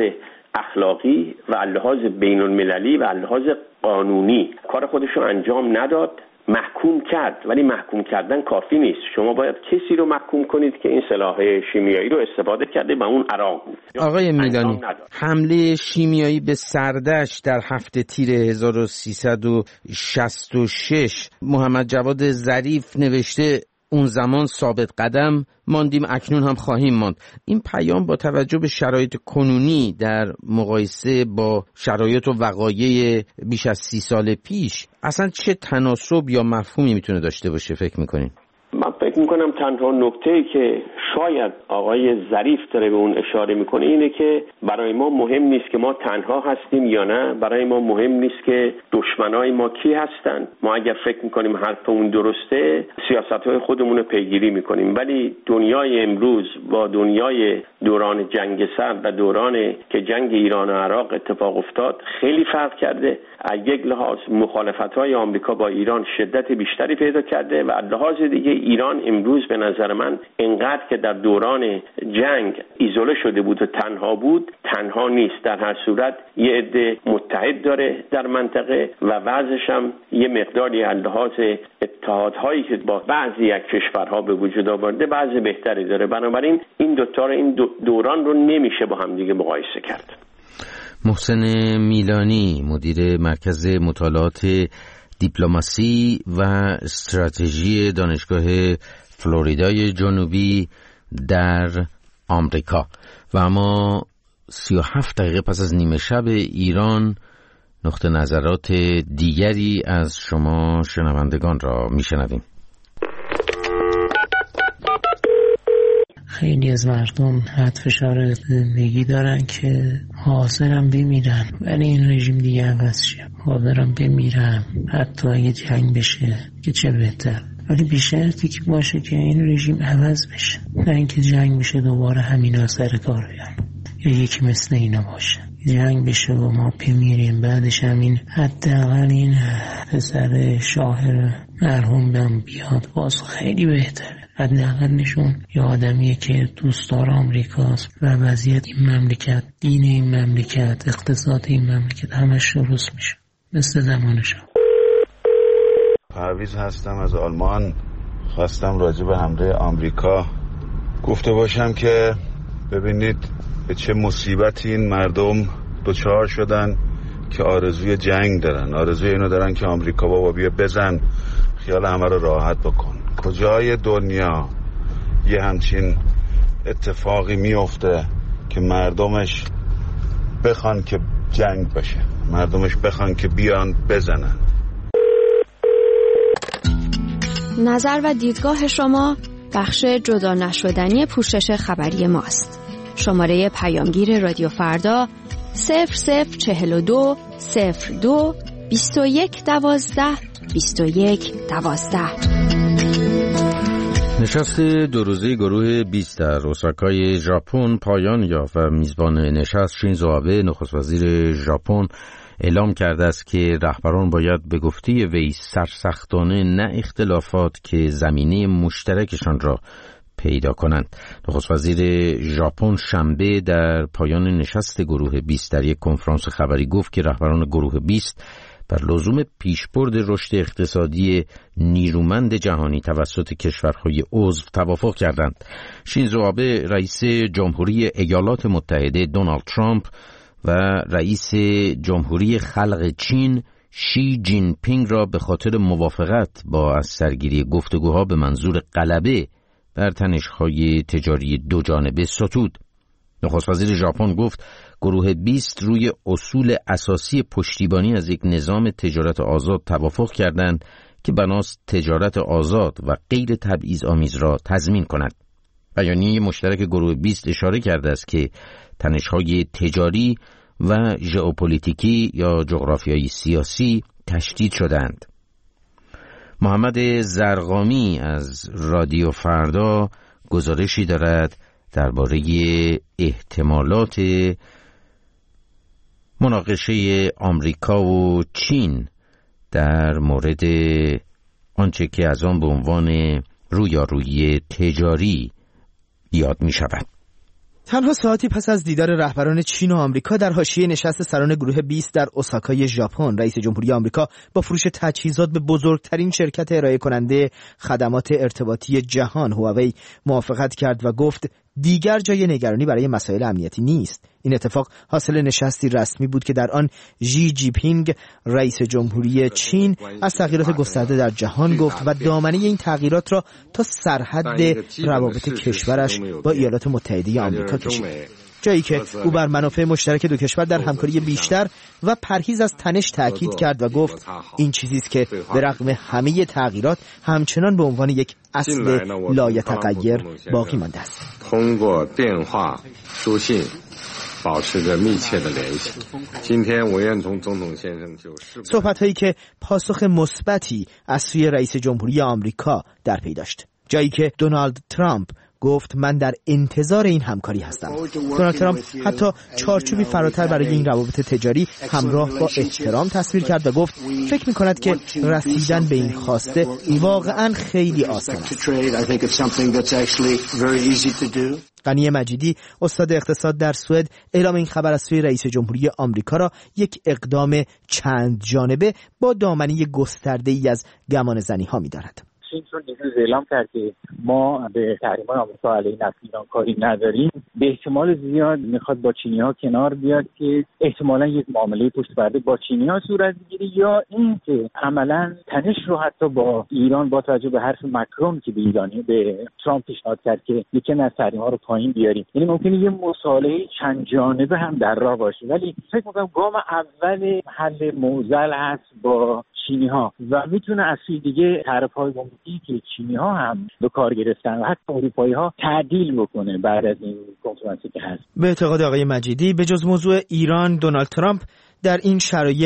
اخلاقی و اللحاظ بین المللی و اللحاظ قانونی کار خودش رو انجام نداد. محکوم کرد، ولی محکوم کردن کافی نیست. شما باید کسی رو محکوم کنید که این سلاح شیمیایی رو استفاده کرده و اون عراق بود. آقای میلانی، حمله شیمیایی به سردشت در هفته تیر هزار و سیصد و شصت و شش، محمد جواد ظریف نوشته اون زمان ثابت قدم ماندیم، اکنون هم خواهیم ماند. این پیام با توجه به شرایط کنونی در مقایسه با شرایط و وقایع بیش از سی سال پیش اصلا چه تناسب یا مفهومی میتونه داشته باشه فکر میکنین؟ من فکر میکنم تنها نکته‌ای که شاید آقای ظریف داره به اون اشاره میکنه اینه که برای ما مهم نیست که ما تنها هستیم یا نه، برای ما مهم نیست که دشمنای ما کی هستن. ما اگر فکر میکنیم حرفمون درسته سیاست‌های خودمون رو پیگیری میکنیم، ولی دنیای امروز با دنیای دوران جنگ سرد و دوران که جنگ ایران و عراق اتفاق افتاد خیلی فرق کرده. از یک لحاظ مخالفت‌های آمریکا با ایران شدت بیشتری پیدا کرده و از لحاظ دیگه ایران امروز به نظر من اینقدر که در دوران جنگ ایزوله شده بود و تنها بود تنها نیست. در هر صورت یه عده متحد داره در منطقه و وضعش هم یه مقداری از لحاظ اتحادهایی که با بعضی از کشورها به وجود آورده بعضی بهتری داره. بنابراین این دو تا این دوران رو نمیشه با هم دیگه مقایسه کرد. محسن میلانی، مدیر مرکز مطالعات دیپلماسی و استراتژی دانشگاه فلوریدای جنوبی در آمریکا. و اما سی و هفت دقیقه پس از نیمه شب ایران نقطه نظرات دیگری از شما شنوندگان را میشنویم. خیلی از مردم حد فشار زندگی دارن که حاضرم بمیرن ولی این رژیم دیگه عوض شه، حاضرم بمیرم حتی اگه جنگ بشه که چه بهتر، ولی بی شرطی که باشه که این رژیم عوض بشه، نه اینکه جنگ بشه دوباره همینا سر کار بیان یا یکی مثل اینا باشه. جنگ بشه و ما بمیریم بعدش همین حداقل این پسر شاهر مرحوم بم بیاد باز خیلی بهتره. حداقلشون یه آدمیه که دوستدار آمریکاست و وضعیت این مملکت، دین این مملکت، اقتصاد این مملکت همش درست میشه مثل زمانشون. پرویز هستم از آلمان. خواستم راجع به حمله آمریکا گفته باشم که ببینید به چه مصیبتی این مردم دچار شدن که آرزوی جنگ دارن، آرزوی اینو دارن که آمریکا بابا بیا بزن خیال همه رو راحت بکن. کجای دنیا یه همچین اتفاقی میفته که مردمش بخوان که جنگ باشه، مردمش بخوان که بیان بزنن؟ نظر و دیدگاه شما بخش جدا نشدنی پوشش خبری ماست. شماره پیامگیر رادیو فردا صفر صفر چهل و دو صفر دو بیست و یک دوازده بیست و یک دوازده. نشست دو روزه گروه بیست در اوساکای ژاپن پایان یافت و میزبان نشست شینزو آبه نخست وزیر ژاپن اعلام کرده است که رهبران باید به گفته وی سرسختانه نه اختلافات که زمینه مشترکشان را پیدا کنند. نخست وزیر ژاپن شنبه در پایان نشست گروه بیست در یک کنفرانس خبری گفت که رهبران گروه بیست بر لزوم پیشبرد رشد اقتصادی نیرومند جهانی توسط کشورهای عضو توافق کردند. شینزو آبه رئیس جمهوری ایالات متحده دونالد ترامپ و رئیس جمهوری خلق چین شی جین پینگ را به خاطر موافقت با از سرگیری گفتگوها به منظور غلبه بر تنش‌های تجاری دو جانبه ستود. نخست وزیر ژاپن گفت گروه بیست روی اصول اساسی پشتیبانی از یک نظام تجارت آزاد توافق کردند که بناست تجارت آزاد و غیر تبعیض‌آمیز را تضمین کند. بیانیه مشترک گروه بیست اشاره کرده است که تنش‌های تجاری و ژئوپلیتیکی یا جغرافیایی سیاسی تشدید شدند. محمد زرقامی از رادیو فردا گزارشی دارد درباره احتمالات مناقشه آمریکا و چین در مورد آنچه که از آن به عنوان رویارویی تجاری یاد می شود. تنها ساعتی پس از دیدار رهبران چین و آمریکا در حاشیه نشست سران گروه بیست در اوساکای ژاپن، رئیس جمهوری آمریکا با فروش تجهیزات به بزرگترین شرکت ارائه کننده خدمات ارتباطی جهان هواوی موافقت کرد و گفت دیگر جای نگرانی برای مسائل امنیتی نیست. این اتفاق حاصل نشستی رسمی بود که در آن ژی جی پینگ رئیس جمهوری چین از تغییرات گسترده در جهان گفت و دامنه این تغییرات را تا سرحد روابط کشورش با ایالات متحده آمریکا کشید، جایی که او بر منافع مشترک دو کشور در همکاری بیشتر و پرهیز از تنش تأکید کرد و گفت این چیزی است که به رغم همه تغییرات همچنان به عنوان یک اصل لایتغیر باقی مانده است. صحبت‌هایی که پاسخ مثبتی از سوی رئیس جمهوری آمریکا در پی داشت، جایی که دونالد ترامپ گفت من در انتظار این همکاری هستم. دونالد ترامپ حتی چارچوبی فراتر برای این روابط تجاری همراه با احترام تصویر کرد و گفت فکر می‌کند که رسیدن به این خواسته واقعاً خیلی آسان است. غنی مجیدی استاد اقتصاد در سوئد اعلام این خبر از سوی رئیس جمهوری آمریکا را یک اقدام چند جانبه با دامنه گسترده‌ای از گمانه‌زنی‌ها می‌دارد. چین چون دیروز اعلام کرد که ما به تحریم‌های آمریکا علیه نفت ایران کاری نداریم، به احتمال زیاد میخواد با چینی‌ها کنار بیاد که احتمالاً یک معامله پشت پرده با چینی‌ها صورت بگیره، یا اینکه عملاً تنش رو حتی با ایران با توجه به حرف مکرون که به ایرانی به ترامپ پیشنهاد کرد که یکی از تحریم‌ها رو پایین بیاریم، یعنی ممکنه یه مصالحه چند جانبه هم در راه باشه. ولی فکر می‌کنم گام اول حل معضل هست با چینی‌ها و میتونه از سوی دیگه طرف‌های گمرکی که چینی‌ها هم به کار گرفتن و حتی اروپایی‌ها تعدیل بکنه بعد از این کنفرانسی که هست. به اعتقاد آقای مجیدی به جز موضوع ایران، دونالد ترامپ در این شرایط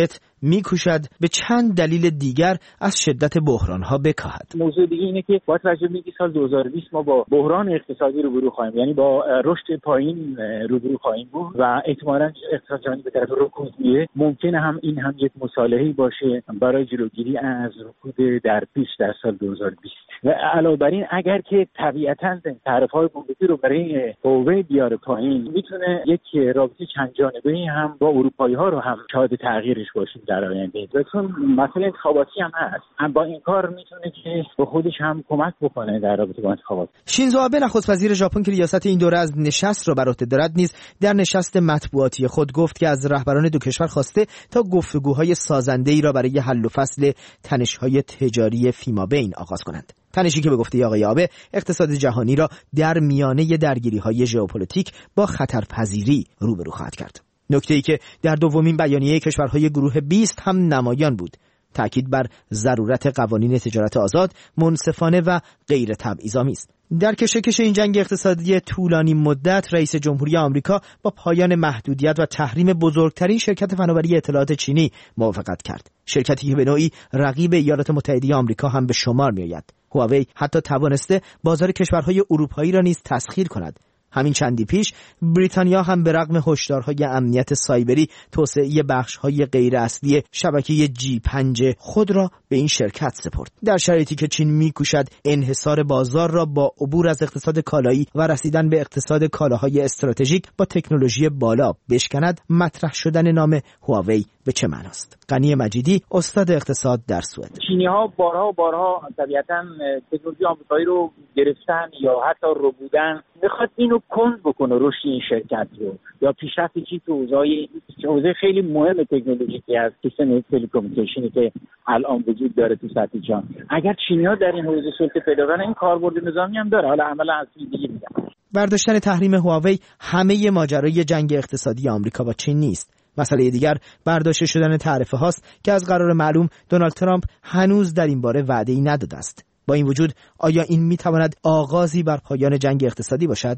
میکوشد به چند دلیل دیگر از شدت بحران‌ها بکاهد. موضوع دیگه اینه که با توجه به اینکه سال دو هزار و بیست ما با بحران اقتصادی روبرو خواهیم، یعنی با رشد پایین روبرو خواهیم بود و احتمالاً اقتصاد جهانی به طرف رکود میره، ممکنه هم این هم یک مصالحه‌ای باشه برای جلوگیری از رکود در پیش در سال دو هزار و بیست. و علاوه بر این اگر که طبیعتاً تعرفه‌های گمرکی رو برای هویه بیاره پایین، میتونه یک رابطه چند جانبه‌ای هم با اروپایی‌ها رو هم شاهد تغییرش باشیم در آینده. چون مسئله انتخاباتی هم هست، هم با این کار میتونه که به خودش هم کمک بکنه در رابطه با انتخابات. شینزو آبه نخست وزیر ژاپن که ریاست این دوره از نشست را بر عهده دارد نیز در نشست مطبوعاتی خود گفت که از رهبران دو کشور خواسته تا گفتگوهای سازنده‌ای را برای حل و فصل تنش‌های تجاری فیمابین آغاز کنند. تنشی که به گفته آقای آبه اقتصاد جهانی را در میانه درگیری‌های ژئوپلیتیک با خطرپذیری روبرو خواهد کرد. نکته‌ای که در دومین بیانیه کشورهای گروه بیست هم نمایان بود، تأکید بر ضرورت قوانین تجارت آزاد، منصفانه و غیر تبعیض‌آمیز است. در کشاکش این جنگ اقتصادی طولانی مدت، رئیس جمهوری آمریکا با پایان محدودیت و تحریم بزرگترین شرکت فناوری اطلاعات چینی موافقت کرد. شرکتی که به نوعی رقیب ایالات متحده آمریکا هم به شمار می‌آید. هواوی حتی توانسته بازار کشورهای اروپایی را نیز تسخیر کند. همین چندی پیش بریتانیا هم به رغم هشدارهای امنیت سایبری توسعه بخش‌های غیر اصلی شبکه جی پنج خود را به این شرکت سپرد. در شرایطی که چین می‌کوشد انحصار بازار را با عبور از اقتصاد کالایی و رسیدن به اقتصاد کالاهای استراتژیک با تکنولوژی بالا بشکند، مطرح شدن نام هواوی به چه معناست؟ غنی مجیدی، استاد اقتصاد در سوئد. چینی‌ها بارها و بارها طبیعتاً تکنولوژی آمریکایی رو گرفتن یا حتی رو بودن، میخواد اینو کند بکنه رشد این شرکت رو یا پیشرفت چی تو حوزه‌های حوزه خیلی مهم تکنولوژیکی از سیستم تلکومونیکیشنی که الان وجود داره تو سطح جهان. اگر چینی‌ها در این حوزه سلطه پیدا کنن، این کاربرد نظامی هم داره. حالا عملا از این دیگه میگم. برداشتن تحریم هواوی همه ماجرای جنگ اقتصادی آمریکا با چین نیست. مسئله دیگر برداشته شدن تعرفه هاست که از قرار معلوم دونالد ترامپ هنوز در این باره وعده‌ای نداده است. با این وجود آیا این میتواند آغازی بر پایان جنگ اقتصادی باشد؟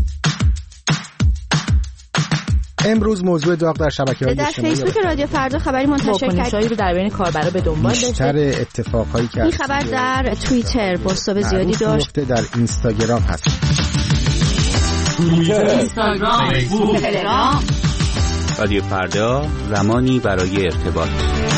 امروز موضوع داغ در شبکه‌های اجتماعی در فیسبوک رادیو فردا خبری منتشر کرد رو در بین کاربرا به دنبال داشته. بیشتر اتفاقایی که این خبر در توییتر پست‌های زیادی داشت. در اینستاگرام هست. اینستاگرام، فیسبوک، تلگرام. رادیو فردا، زمانی برای ارتباط.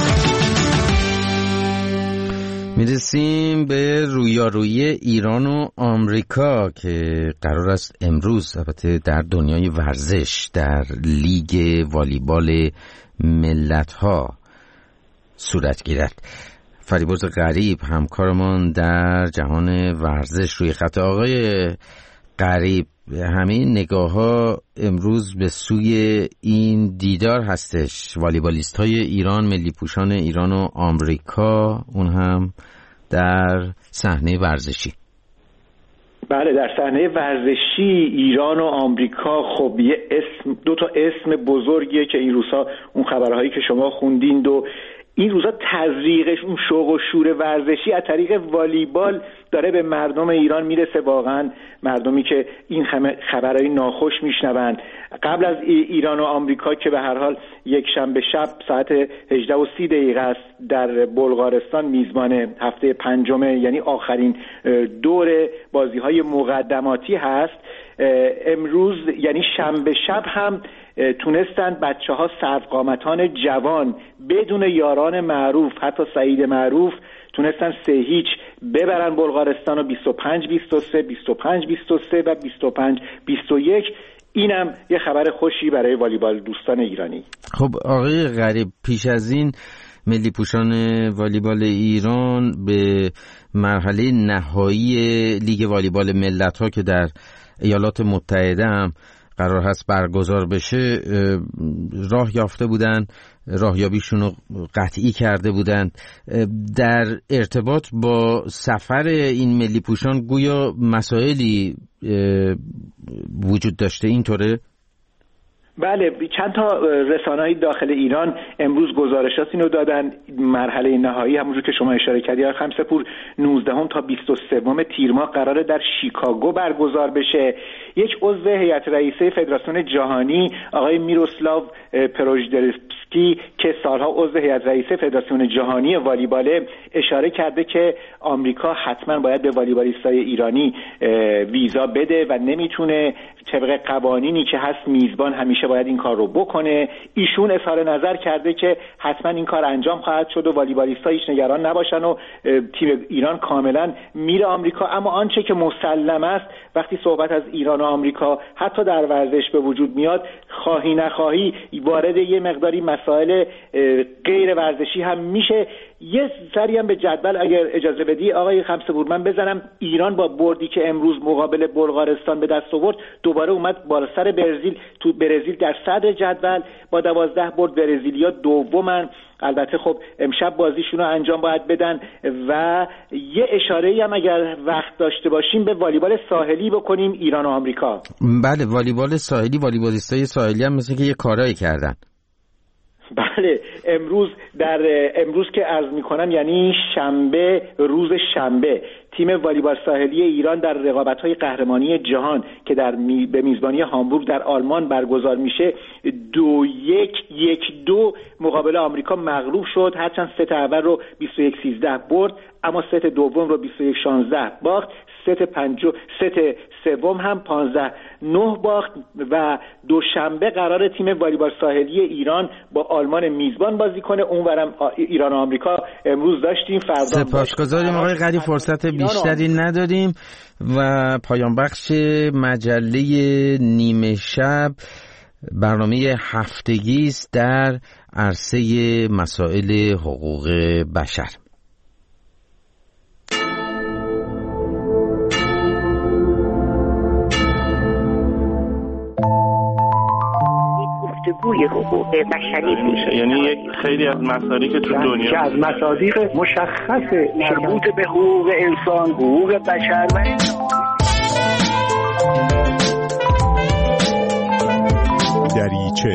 میرسیم به رویارویی ایران و آمریکا که قرار است امروز البته در دنیای ورزش در لیگ والیبال ملت‌ها صورت گیرد. فریبرز غریب همکارمان در جهان ورزش روی خط. آقای غریب، همه نگاه ها امروز به سوی این دیدار هستش، والیبالیست های ایران، ملی پوشان ایران و آمریکا، اون هم در صحنه ورزشی. بله، در صحنه ورزشی ایران و آمریکا خب یه اسم، دو تا اسم بزرگیه که این روزها اون خبرهایی که شما خوندین و این روزا تزریقش، اون شوق و شور ورزشی از طریق والیبال داره به مردم ایران میرسه. واقعا مردمی که این همه خبرهای ناخوش میشنوند. قبل از ایران و آمریکا که به هر حال یک شنبه شب ساعت هجده و سی دقیقه است در بلغارستان میزبان هفته پنجم، یعنی آخرین دور بازی‌های مقدماتی هست، امروز یعنی شنبه شب هم تونستن بچه ها سرقامتان جوان بدون یاران معروف، حتی سعید معروف، تونستن سه هیچ ببرن بلغارستان و بیست و پنج بیست و سه بیست و پنج بیست و سه و بیست و پنج بیست و یک. اینم یه خبر خوشی برای والیبال دوستان ایرانی. خب آقای غریب، پیش از این ملی پوشان والیبال ایران به مرحله نهایی لیگ والیبال ملت‌ها که در ایالات متحده هم قرار هست برگزار بشه راه یافته بودن، راهیابیشون رو قطعی کرده بودند. در ارتباط با سفر این ملی پوشان گویا مسائلی وجود داشته، اینطوره؟ بله، چند تا رسانه‌های داخل ایران امروز گزارشات اینو دادن. مرحله نهایی همونجور که شما اشاره کردید آقای خمسه‌پور، نوزدهم تا بیست و سوم تیر ماه قراره در شیکاگو برگزار بشه. یک عضو هیئت رئیسه فدراسیون جهانی آقای میروسلاو پروژدرسکی که سالها عضو هیئت رئیسه فدراسیون جهانی والیبال اشاره کرده که آمریکا حتما باید به والیبالیستای ایرانی ویزا بده و نمیتونه طبق قوانینی که هست میزبان همیشه باید این کار رو بکنه. ایشون اظهار نظر کرده که حتما این کار انجام خواهد شد و والیبالیست‌ها هیچ نگران نباشن و تیم ایران کاملا میره آمریکا. اما آنچه که مسلم است وقتی صحبت از ایران و آمریکا حتی در ورزش به وجود میاد، خواهی نخواهی وارد یه مقداری مسائل غیر ورزشی هم میشه. یه سری هم به جدول اگر اجازه بدی آقای خمسه‌پور من بزنم. ایران با بردی که امروز مقابل بلغارستان به دست آورد دوباره اومد بالا سر برزیل. تو برزیل در صدر جدول با دوازده برد، برزیلیا دومن. البته خب امشب بازیشون رو انجام باید بدن. و یه اشاره‌ای هم اگر وقت داشته باشیم به والیبال ساحلی بکنیم، ایران و آمریکا. بله، والیبال ساحلی، والیبالیستای ساحلی هم مثل که یه کارایی کردن. بله، امروز در امروز که عرض میکنم یعنی شنبه، روز شنبه، تیم والیبال ساحلی ایران در رقابت‌های قهرمانی جهان که در می... به میزبانی هامبورگ در آلمان برگزار میشه دو یک یک دو مقابل آمریکا مغلوب شد. هرچند ست اول رو بیست و یک سیزده برد، اما ست دوم رو بیست و یک شانزده باخت. ست پنجم ست سوم هم پانزده نه باخت. و دوشنبه قرار تیم والیبال ساحلی ایران با آلمان میزبان بازی کنه. اونورم ایران و آمریکا امروز داشتیم، فردا. سپاسگزاریم آقای قدی، فرصت بیشتری نداریم و پایان بخش مجله نیمه شب برنامه هفتگی است در عرصه مسائل حقوق بشر. گفتگوی حقوق بشری میشه، یعنی یک خیلی از مصادیق تو دنیا که از مصادیق مشخص مربوط به حقوق انسان، حقوق بشر و دریچه.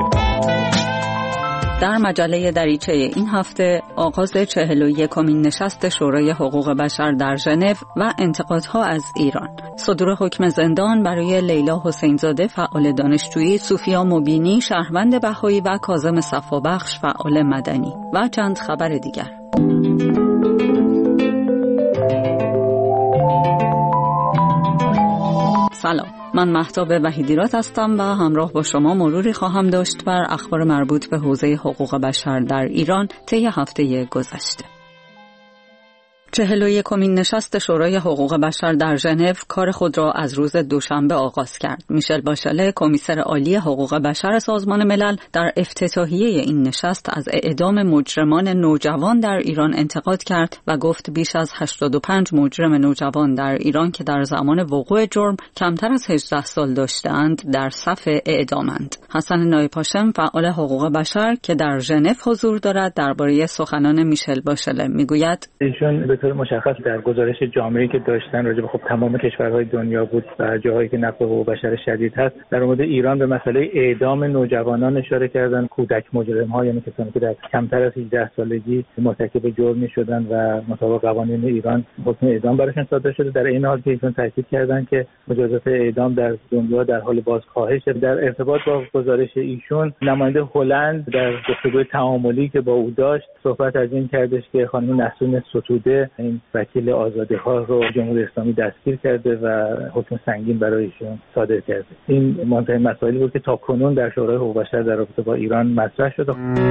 در مجله دریچه این هفته آغاز چهل و یکمین نشست شورای حقوق بشر در ژنو و انتقادها از ایران، صدور حکم زندان برای لیلا حسینزاده فعال دانشجویی، سوفیا مبینی شهروند بهایی و کاظم صفابخش فعال مدنی و چند خبر دیگر. سلام، من مهتاب وحیدیرات هستم و همراه با شما مروری خواهم داشت بر اخبار مربوط به حوزه حقوق بشر در ایران طی هفته گذشته. چهل و یکمین نشست شورای حقوق بشر در ژنو کار خود را از روز دوشنبه آغاز کرد. میشل باشله، کمیسر عالی حقوق بشر سازمان ملل، در افتتاحیه این نشست از اعدام مجرمان نوجوان در ایران انتقاد کرد و گفت بیش از هشتاد و پنج مجرم نوجوان در ایران که در زمان وقوع جرم کمتر از هجده سال داشتند در صف اعدامند. حسن نایپاشم، فعال حقوق بشر که در ژنو حضور دارد، درباره سخنان میشل باشله میگوید: به طور مشخص در گزارش جامعی که داشتن راجع به خب تمام کشورهای دنیا بود و جاهایی که نقض حقوق بشر شدید هست، در مورد ایران به مسئله اعدام نوجوانان اشاره کردن، کودک مجرم‌ها، یعنی کسانی که در کمتر از هجده سالگی مرتکب جرمی شدن و مطابق قوانین ایران حکم اعدام براشون صادر شده. در این حال که ایشون تاکید کردن که مجازات اعدام در دنیا در حال بازکاهش. در ارتباط با گزارش ایشون، نماینده هلند در گفتگوی تعاملی که با او داشت صحبت از این کردش که خانم نسرین ستوده، این وکیل آزادی‌ها رو جمهوری اسلامی دستگیر کرده و حکم سنگین برایشون صادر کرده. این مهمترین مسائلی بود که تاکنون در شورای حقوق بشر در رابطه با ایران مطرح شد.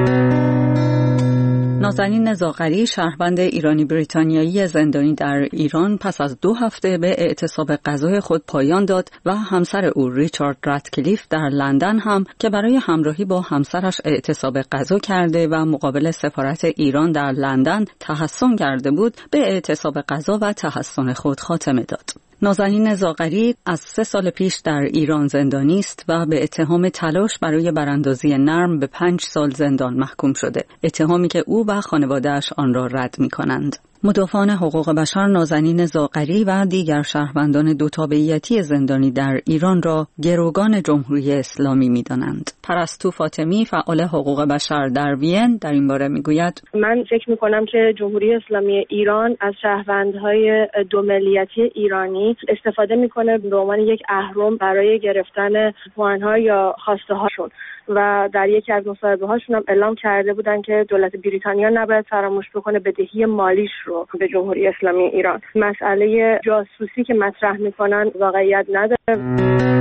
نازنین زاغری، شهروند ایرانی بریتانیایی زندانی در ایران، پس از دو هفته به اعتصاب غذای خود پایان داد و همسر او ریچارد راتکلیف در لندن هم که برای همراهی با همسرش اعتصاب غذا کرده و مقابل سفارت ایران در لندن تحصن کرده بود، به اعتصاب غذا و تحصن خود خاتمه داد. نازنین زاغری از سه سال پیش در ایران زندانی است و به اتهام تلاش برای براندازی نرم به پنج سال زندان محکوم شده، اتهامی که او و خانواده‌اش آن را رد می‌کنند. مدافعان حقوق بشر نازنین زاغری و دیگر شهروندان دو تابعیتی زندانی در ایران را گروگان جمهوری اسلامی می‌دانند. پرستو فاطمی، فعال حقوق بشر در وین، در این باره می‌گوید: من فکر می‌کنم که جمهوری اسلامی ایران از شهروندهای دو ملیتی ایرانی استفاده می‌کنه به عنوان یک اهرم برای گرفتن پوان‌ها یا خواسته‌هاشون. و در یکی از مصاحبه هاشون هم اعلام کرده بودن که دولت بریتانیا نباید فراموش بکنه بدهی مالیش رو به جمهوری اسلامی ایران. مسئله جاسوسی که مطرح میکنن واقعیت نداره.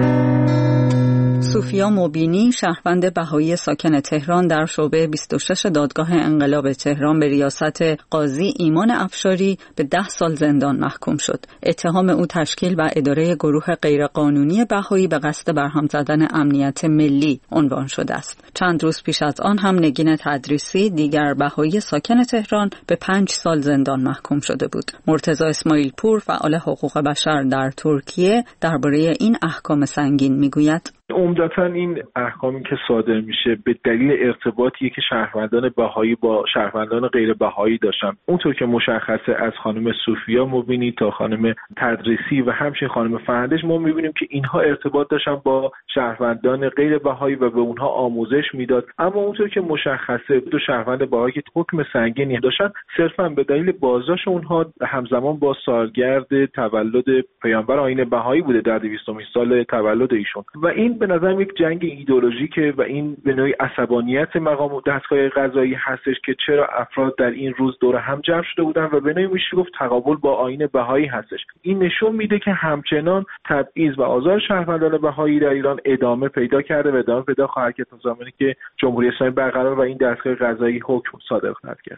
صوفیا مبینی، شهروند بهایی ساکن تهران، در شعبه بیست و شش دادگاه انقلاب تهران به ریاست قاضی ایمان افشاری به ده سال زندان محکوم شد. اتهام او تشکیل و اداره گروه غیرقانونی بهایی به قصد برهم زدن امنیت ملی عنوان شده است. چند روز پیش از آن هم نگین تدریسی، دیگر بهایی ساکن تهران، به پنج سال زندان محکوم شده بود. مرتضی اسماعیل پور، فعال حقوق بشر در ترکیه، درباره این احکام سنگین میگوید: عمدتاً این احکامی که صادر میشه به دلیل ارتباطی که شهروندان بهایی با شهروندان غیر بهایی داشتن. اونطور که مشخصه از خانم صوفیا مبینی تا خانم تدریسی و همچنین خانم فرهندش ما میبینیم که اینها ارتباط داشتن با شهروندان غیر بهایی و به اونها آموزش میداد. اما اونطور که مشخصه دو شهروند بهایی که حکم سنگینی داشتن صرفاً به دلیل بازداشت اونها همزمان با سالگرد تولد پیامبر آیین بهایی بوده در دویستمین سال تولد ایشون و این به نظر یک جنگ ایدئولوژیکه و این به نوعی عصبانیت مقام دستگاه قضایی هستش که چرا افراد در این روز دور هم جمع شده بودن و به نوعی میشه گفت تقابل با آیین بهایی هستش. این نشون میده که همچنان تبعیض و آزار شهروندان بهایی در ایران ادامه پیدا کرده و ادامه پیدا خواهد کرد تا زمانی که جمهوری اسلامی برقرار و این دستگاه قضایی حکم صادر خواهد کرد.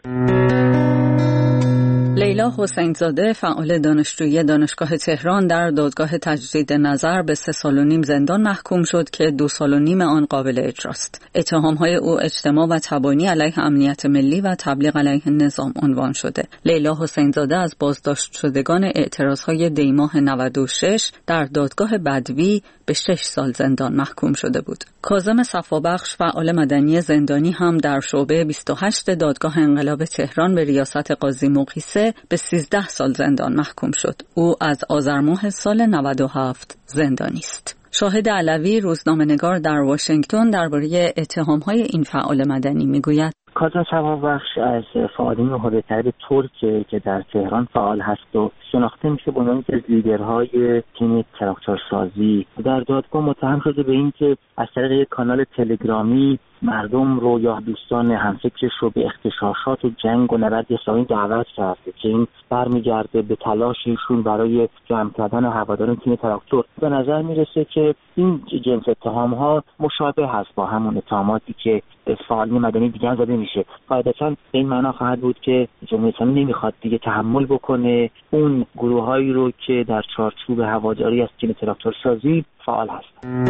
لیلا حسین زاده، فعال دانشجویی دانشگاه تهران، در دادگاه تجدید نظر به سه سال و نیم زندان محکوم شد که دو سال و نیم آن قابل اجراست. اتهام‌های او اجتماع و تبانی علیه امنیت ملی و تبلیغ علیه نظام عنوان شده. لیلا حسین زاده از بازداشت شدگان اعتراض‌های دیماه نود و شش در دادگاه بدوی به شش سال زندان محکوم شده بود. کاظم صفابخش، فعال مدنی زندانی، هم در شعبه بیست و هشت دادگاه انقلاب تهران به ریاست قاضی مقیسه به سیزده سال زندان محکوم شد. او از آذر ماه سال نود و هفت زندانی است. شاهد علوی، روزنامه‌نگار در واشنگتن، درباره اتهام‌های این فعال مدنی میگوید: کاظم صفابخش از فعالین حوزه طلب ترک که در تهران فعال هست و شناخته میشه به عنوان یکی از لیدرهای تیم تراکتورسازی، در دادگاه متهم شده به اینکه از طریق یک کانال تلگرامی مردم رو یا دوستان همفکرش رو به اغتشاشات و جنگ و نبرد اسلامی دعوت کرده که این برمیگرده به تلاش ایشون برای جمع کردن هواداران تیم تراکتور. به نظر میرسه که این جنس اتهام‌ها مشابه هست با همون اتهاماتی که فعالین مدنی دیگه زده میشه. قاعدتاً به این معنا خواهد بود که جمهوری اسلامی نمیخواد دیگه تحمل بکنه اون گروهایی رو که در چارچوب هواداری از تیم تراکتورسازی فعال هستند.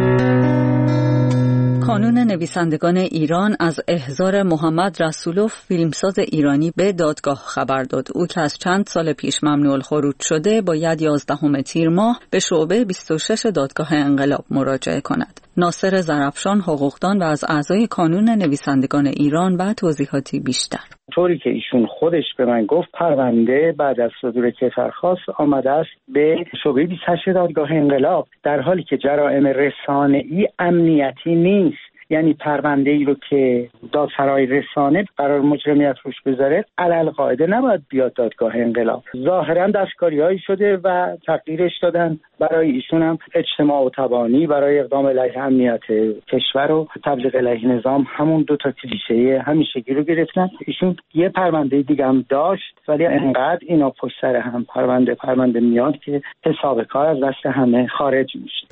کانون نویسندگان ایران از احضار محمد رسولوف، فیلمساز ایرانی، به دادگاه خبر داد. او که از چند سال پیش ممنوع الخروج شده باید یازدهم تیر ماه به شعبه بیست و شش دادگاه انقلاب مراجعه کند. ناصر زرفشان، حقوقدان و از اعضای کانون نویسندگان ایران، و توضیحاتی بیشتر. طوری که ایشون خودش به من گفت، پرونده بعد از صدور کیفرخواست آمده است به شعبه بیست و هشت دادگاه انقلاب، در حالی که جرائم رسانه‌ای امنیتی نیست. یعنی پرونده ای رو که دادسرای رسانه قرار مجرمیت روش بذاره علل قاعده نباید بیاد دادگاه انقلاب. ظاهرا دستکاری‌هایی شده و تغییرش دادن. برای ایشون هم اجتماع و تبانی برای اقدام علیه امنیت کشور و تبلیغ علیه نظام همون دو تا کلیشه همیشگی رو گرفتن. ایشون یه پرونده دیگه هم داشت ولی انقدر اینا پشت سر هم پرونده پرونده میاد که حساب کار از دست همه خارج میشه.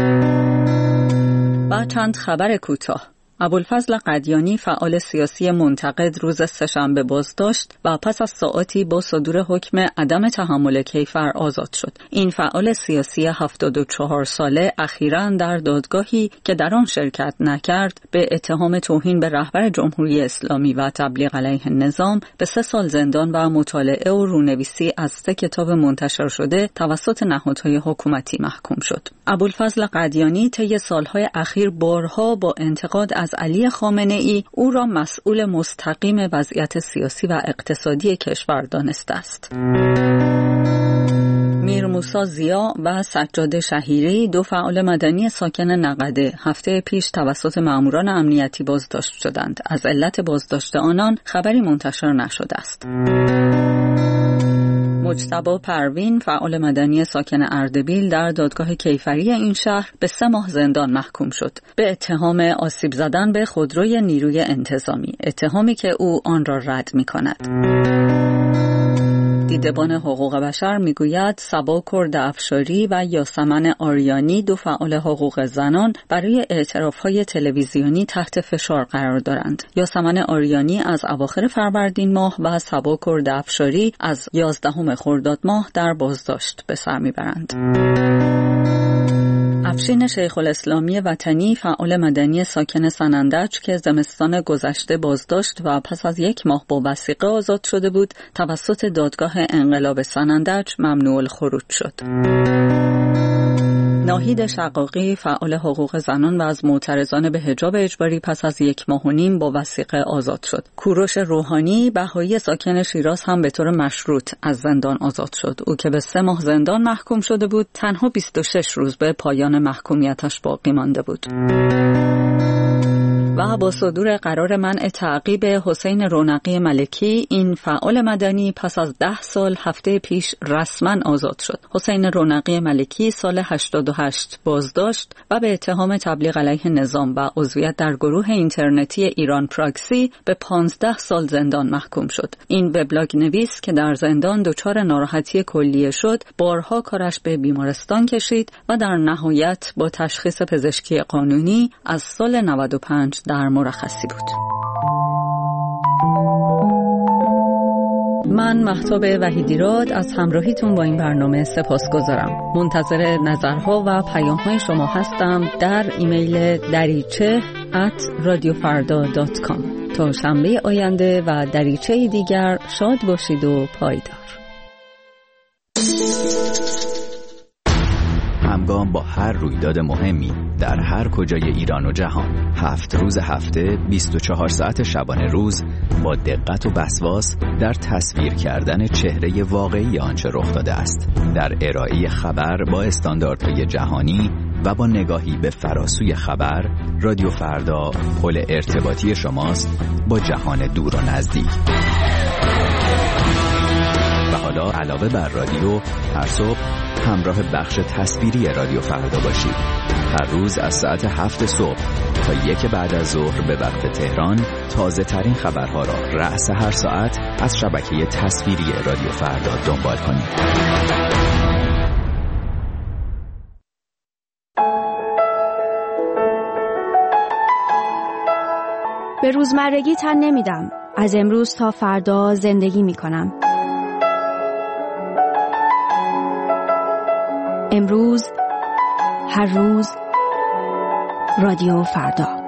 و چند خبر کوتاه. ابوالفضل قدیانی، فعال سیاسی منتقد، روز سه‌شنبه بازداشت و پس از ساعاتی با صدور حکم عدم تحمل کیفر آزاد شد. این فعال سیاسی هفتاد و چهار ساله اخیراً در دادگاهی که در آن شرکت نکرد به اتهام توهین به رهبر جمهوری اسلامی و تبلیغ علیه نظام به سه سال زندان و مطالعه و رونویسی از سه کتاب منتشر شده توسط نهادهای حکومتی محکوم شد. ابوالفضل قدیانی طی سالهای اخیر بارها با انتقاد از علی خامنه‌ای او را مسئول مستقیم وضعیت سیاسی و اقتصادی کشور دانسته است. میر موسی زیا و سجاد شهیری، دو فعال مدنی ساکن نقده، هفته پیش توسط ماموران امنیتی بازداشت شدند. از علت بازداشت آنان خبری منتشر نشده است. مجتبی پروین، فعال مدنی ساکن اردبیل، در دادگاه کیفری این شهر به سه ماه زندان محکوم شد به اتهام آسیب زدن به خودروی نیروی انتظامی، اتهامی که او آن را رد می‌کند. دیدبان حقوق بشر میگوید صبا کرد افشاری و یاسمن آریانی، دو فعال حقوق زنان، برای اعتراف‌های تلویزیونی تحت فشار قرار دارند. یاسمن آریانی از اواخر فروردین ماه و صبا کرد افشاری از یازدهم خرداد ماه در بازداشت به سر میبرند. افشین شیخ الاسلامی وطنی، فعال مدنی ساکن سنندج که زمستان گذشته بازداشت و پس از یک ماه با وثیقه آزاد شده بود، توسط دادگاه انقلاب سنندج ممنوع الخروج شد. ناهید شقاقی، فعال حقوق زنان و از معترضان به حجاب اجباری، پس از یک ماه و نیم با وثیقه آزاد شد. کوروش روحانی، بهایی ساکن شیراز، هم به طور مشروط از زندان آزاد شد. او که به سه ماه زندان محکوم شده بود، تنها بیست و شش روز به پایان محکومیتش باقی مانده بود. و با صدور قرار منع تعقیب حسین رونقی ملکی، این فعال مدنی پس از ده سال هفته پیش رسما آزاد شد. حسین رونقی ملکی سال هشتاد و هشت بازداشت و به اتهام تبلیغ علیه نظام و عضویت در گروه اینترنتی ایران پراکسی به پانزده سال زندان محکوم شد. این وبلاگ نویس که در زندان دچار ناراحتی کلیه شد، بارها کارش به بیمارستان کشید و در نهایت با تشخیص پزشکی قانونی از سال نود و پنج در مرخصی بود. من مهتاب وحیدیراد از همراهیتون با این برنامه سپاسگزارم. منتظر نظرها و پیام‌های شما هستم در ایمیل دریچه ات رادیو فردا دات کام. تا شنبه آینده و دریچه دیگر شاد باشید و پایدار. همگام با هر رویداد مهمی در هر کجای ایران و جهان، هفت روز هفته، بیست و چهار ساعت شبانه روز، با دقت و وسواس در تصویر کردن چهره واقعی آنچه رخ داده است، در ارائه خبر با استانداردهای جهانی و با نگاهی به فراسوی خبر، رادیو فردا پل ارتباطی شماست با جهان دور و نزدیک. و حالا علاوه بر رادیو، هر صبح همراه بخش تصویری رادیو فردا باشید. هر روز از ساعت هفت صبح تا یک بعد از ظهر به وقت تهران، تازه ترین خبرها را رأس هر ساعت از شبکه تصویری رادیو فردا دنبال کنید. به روزمرگی تن نمیدم. از امروز تا فردا زندگی می کنم. امروز، هر روز، رادیو فردا.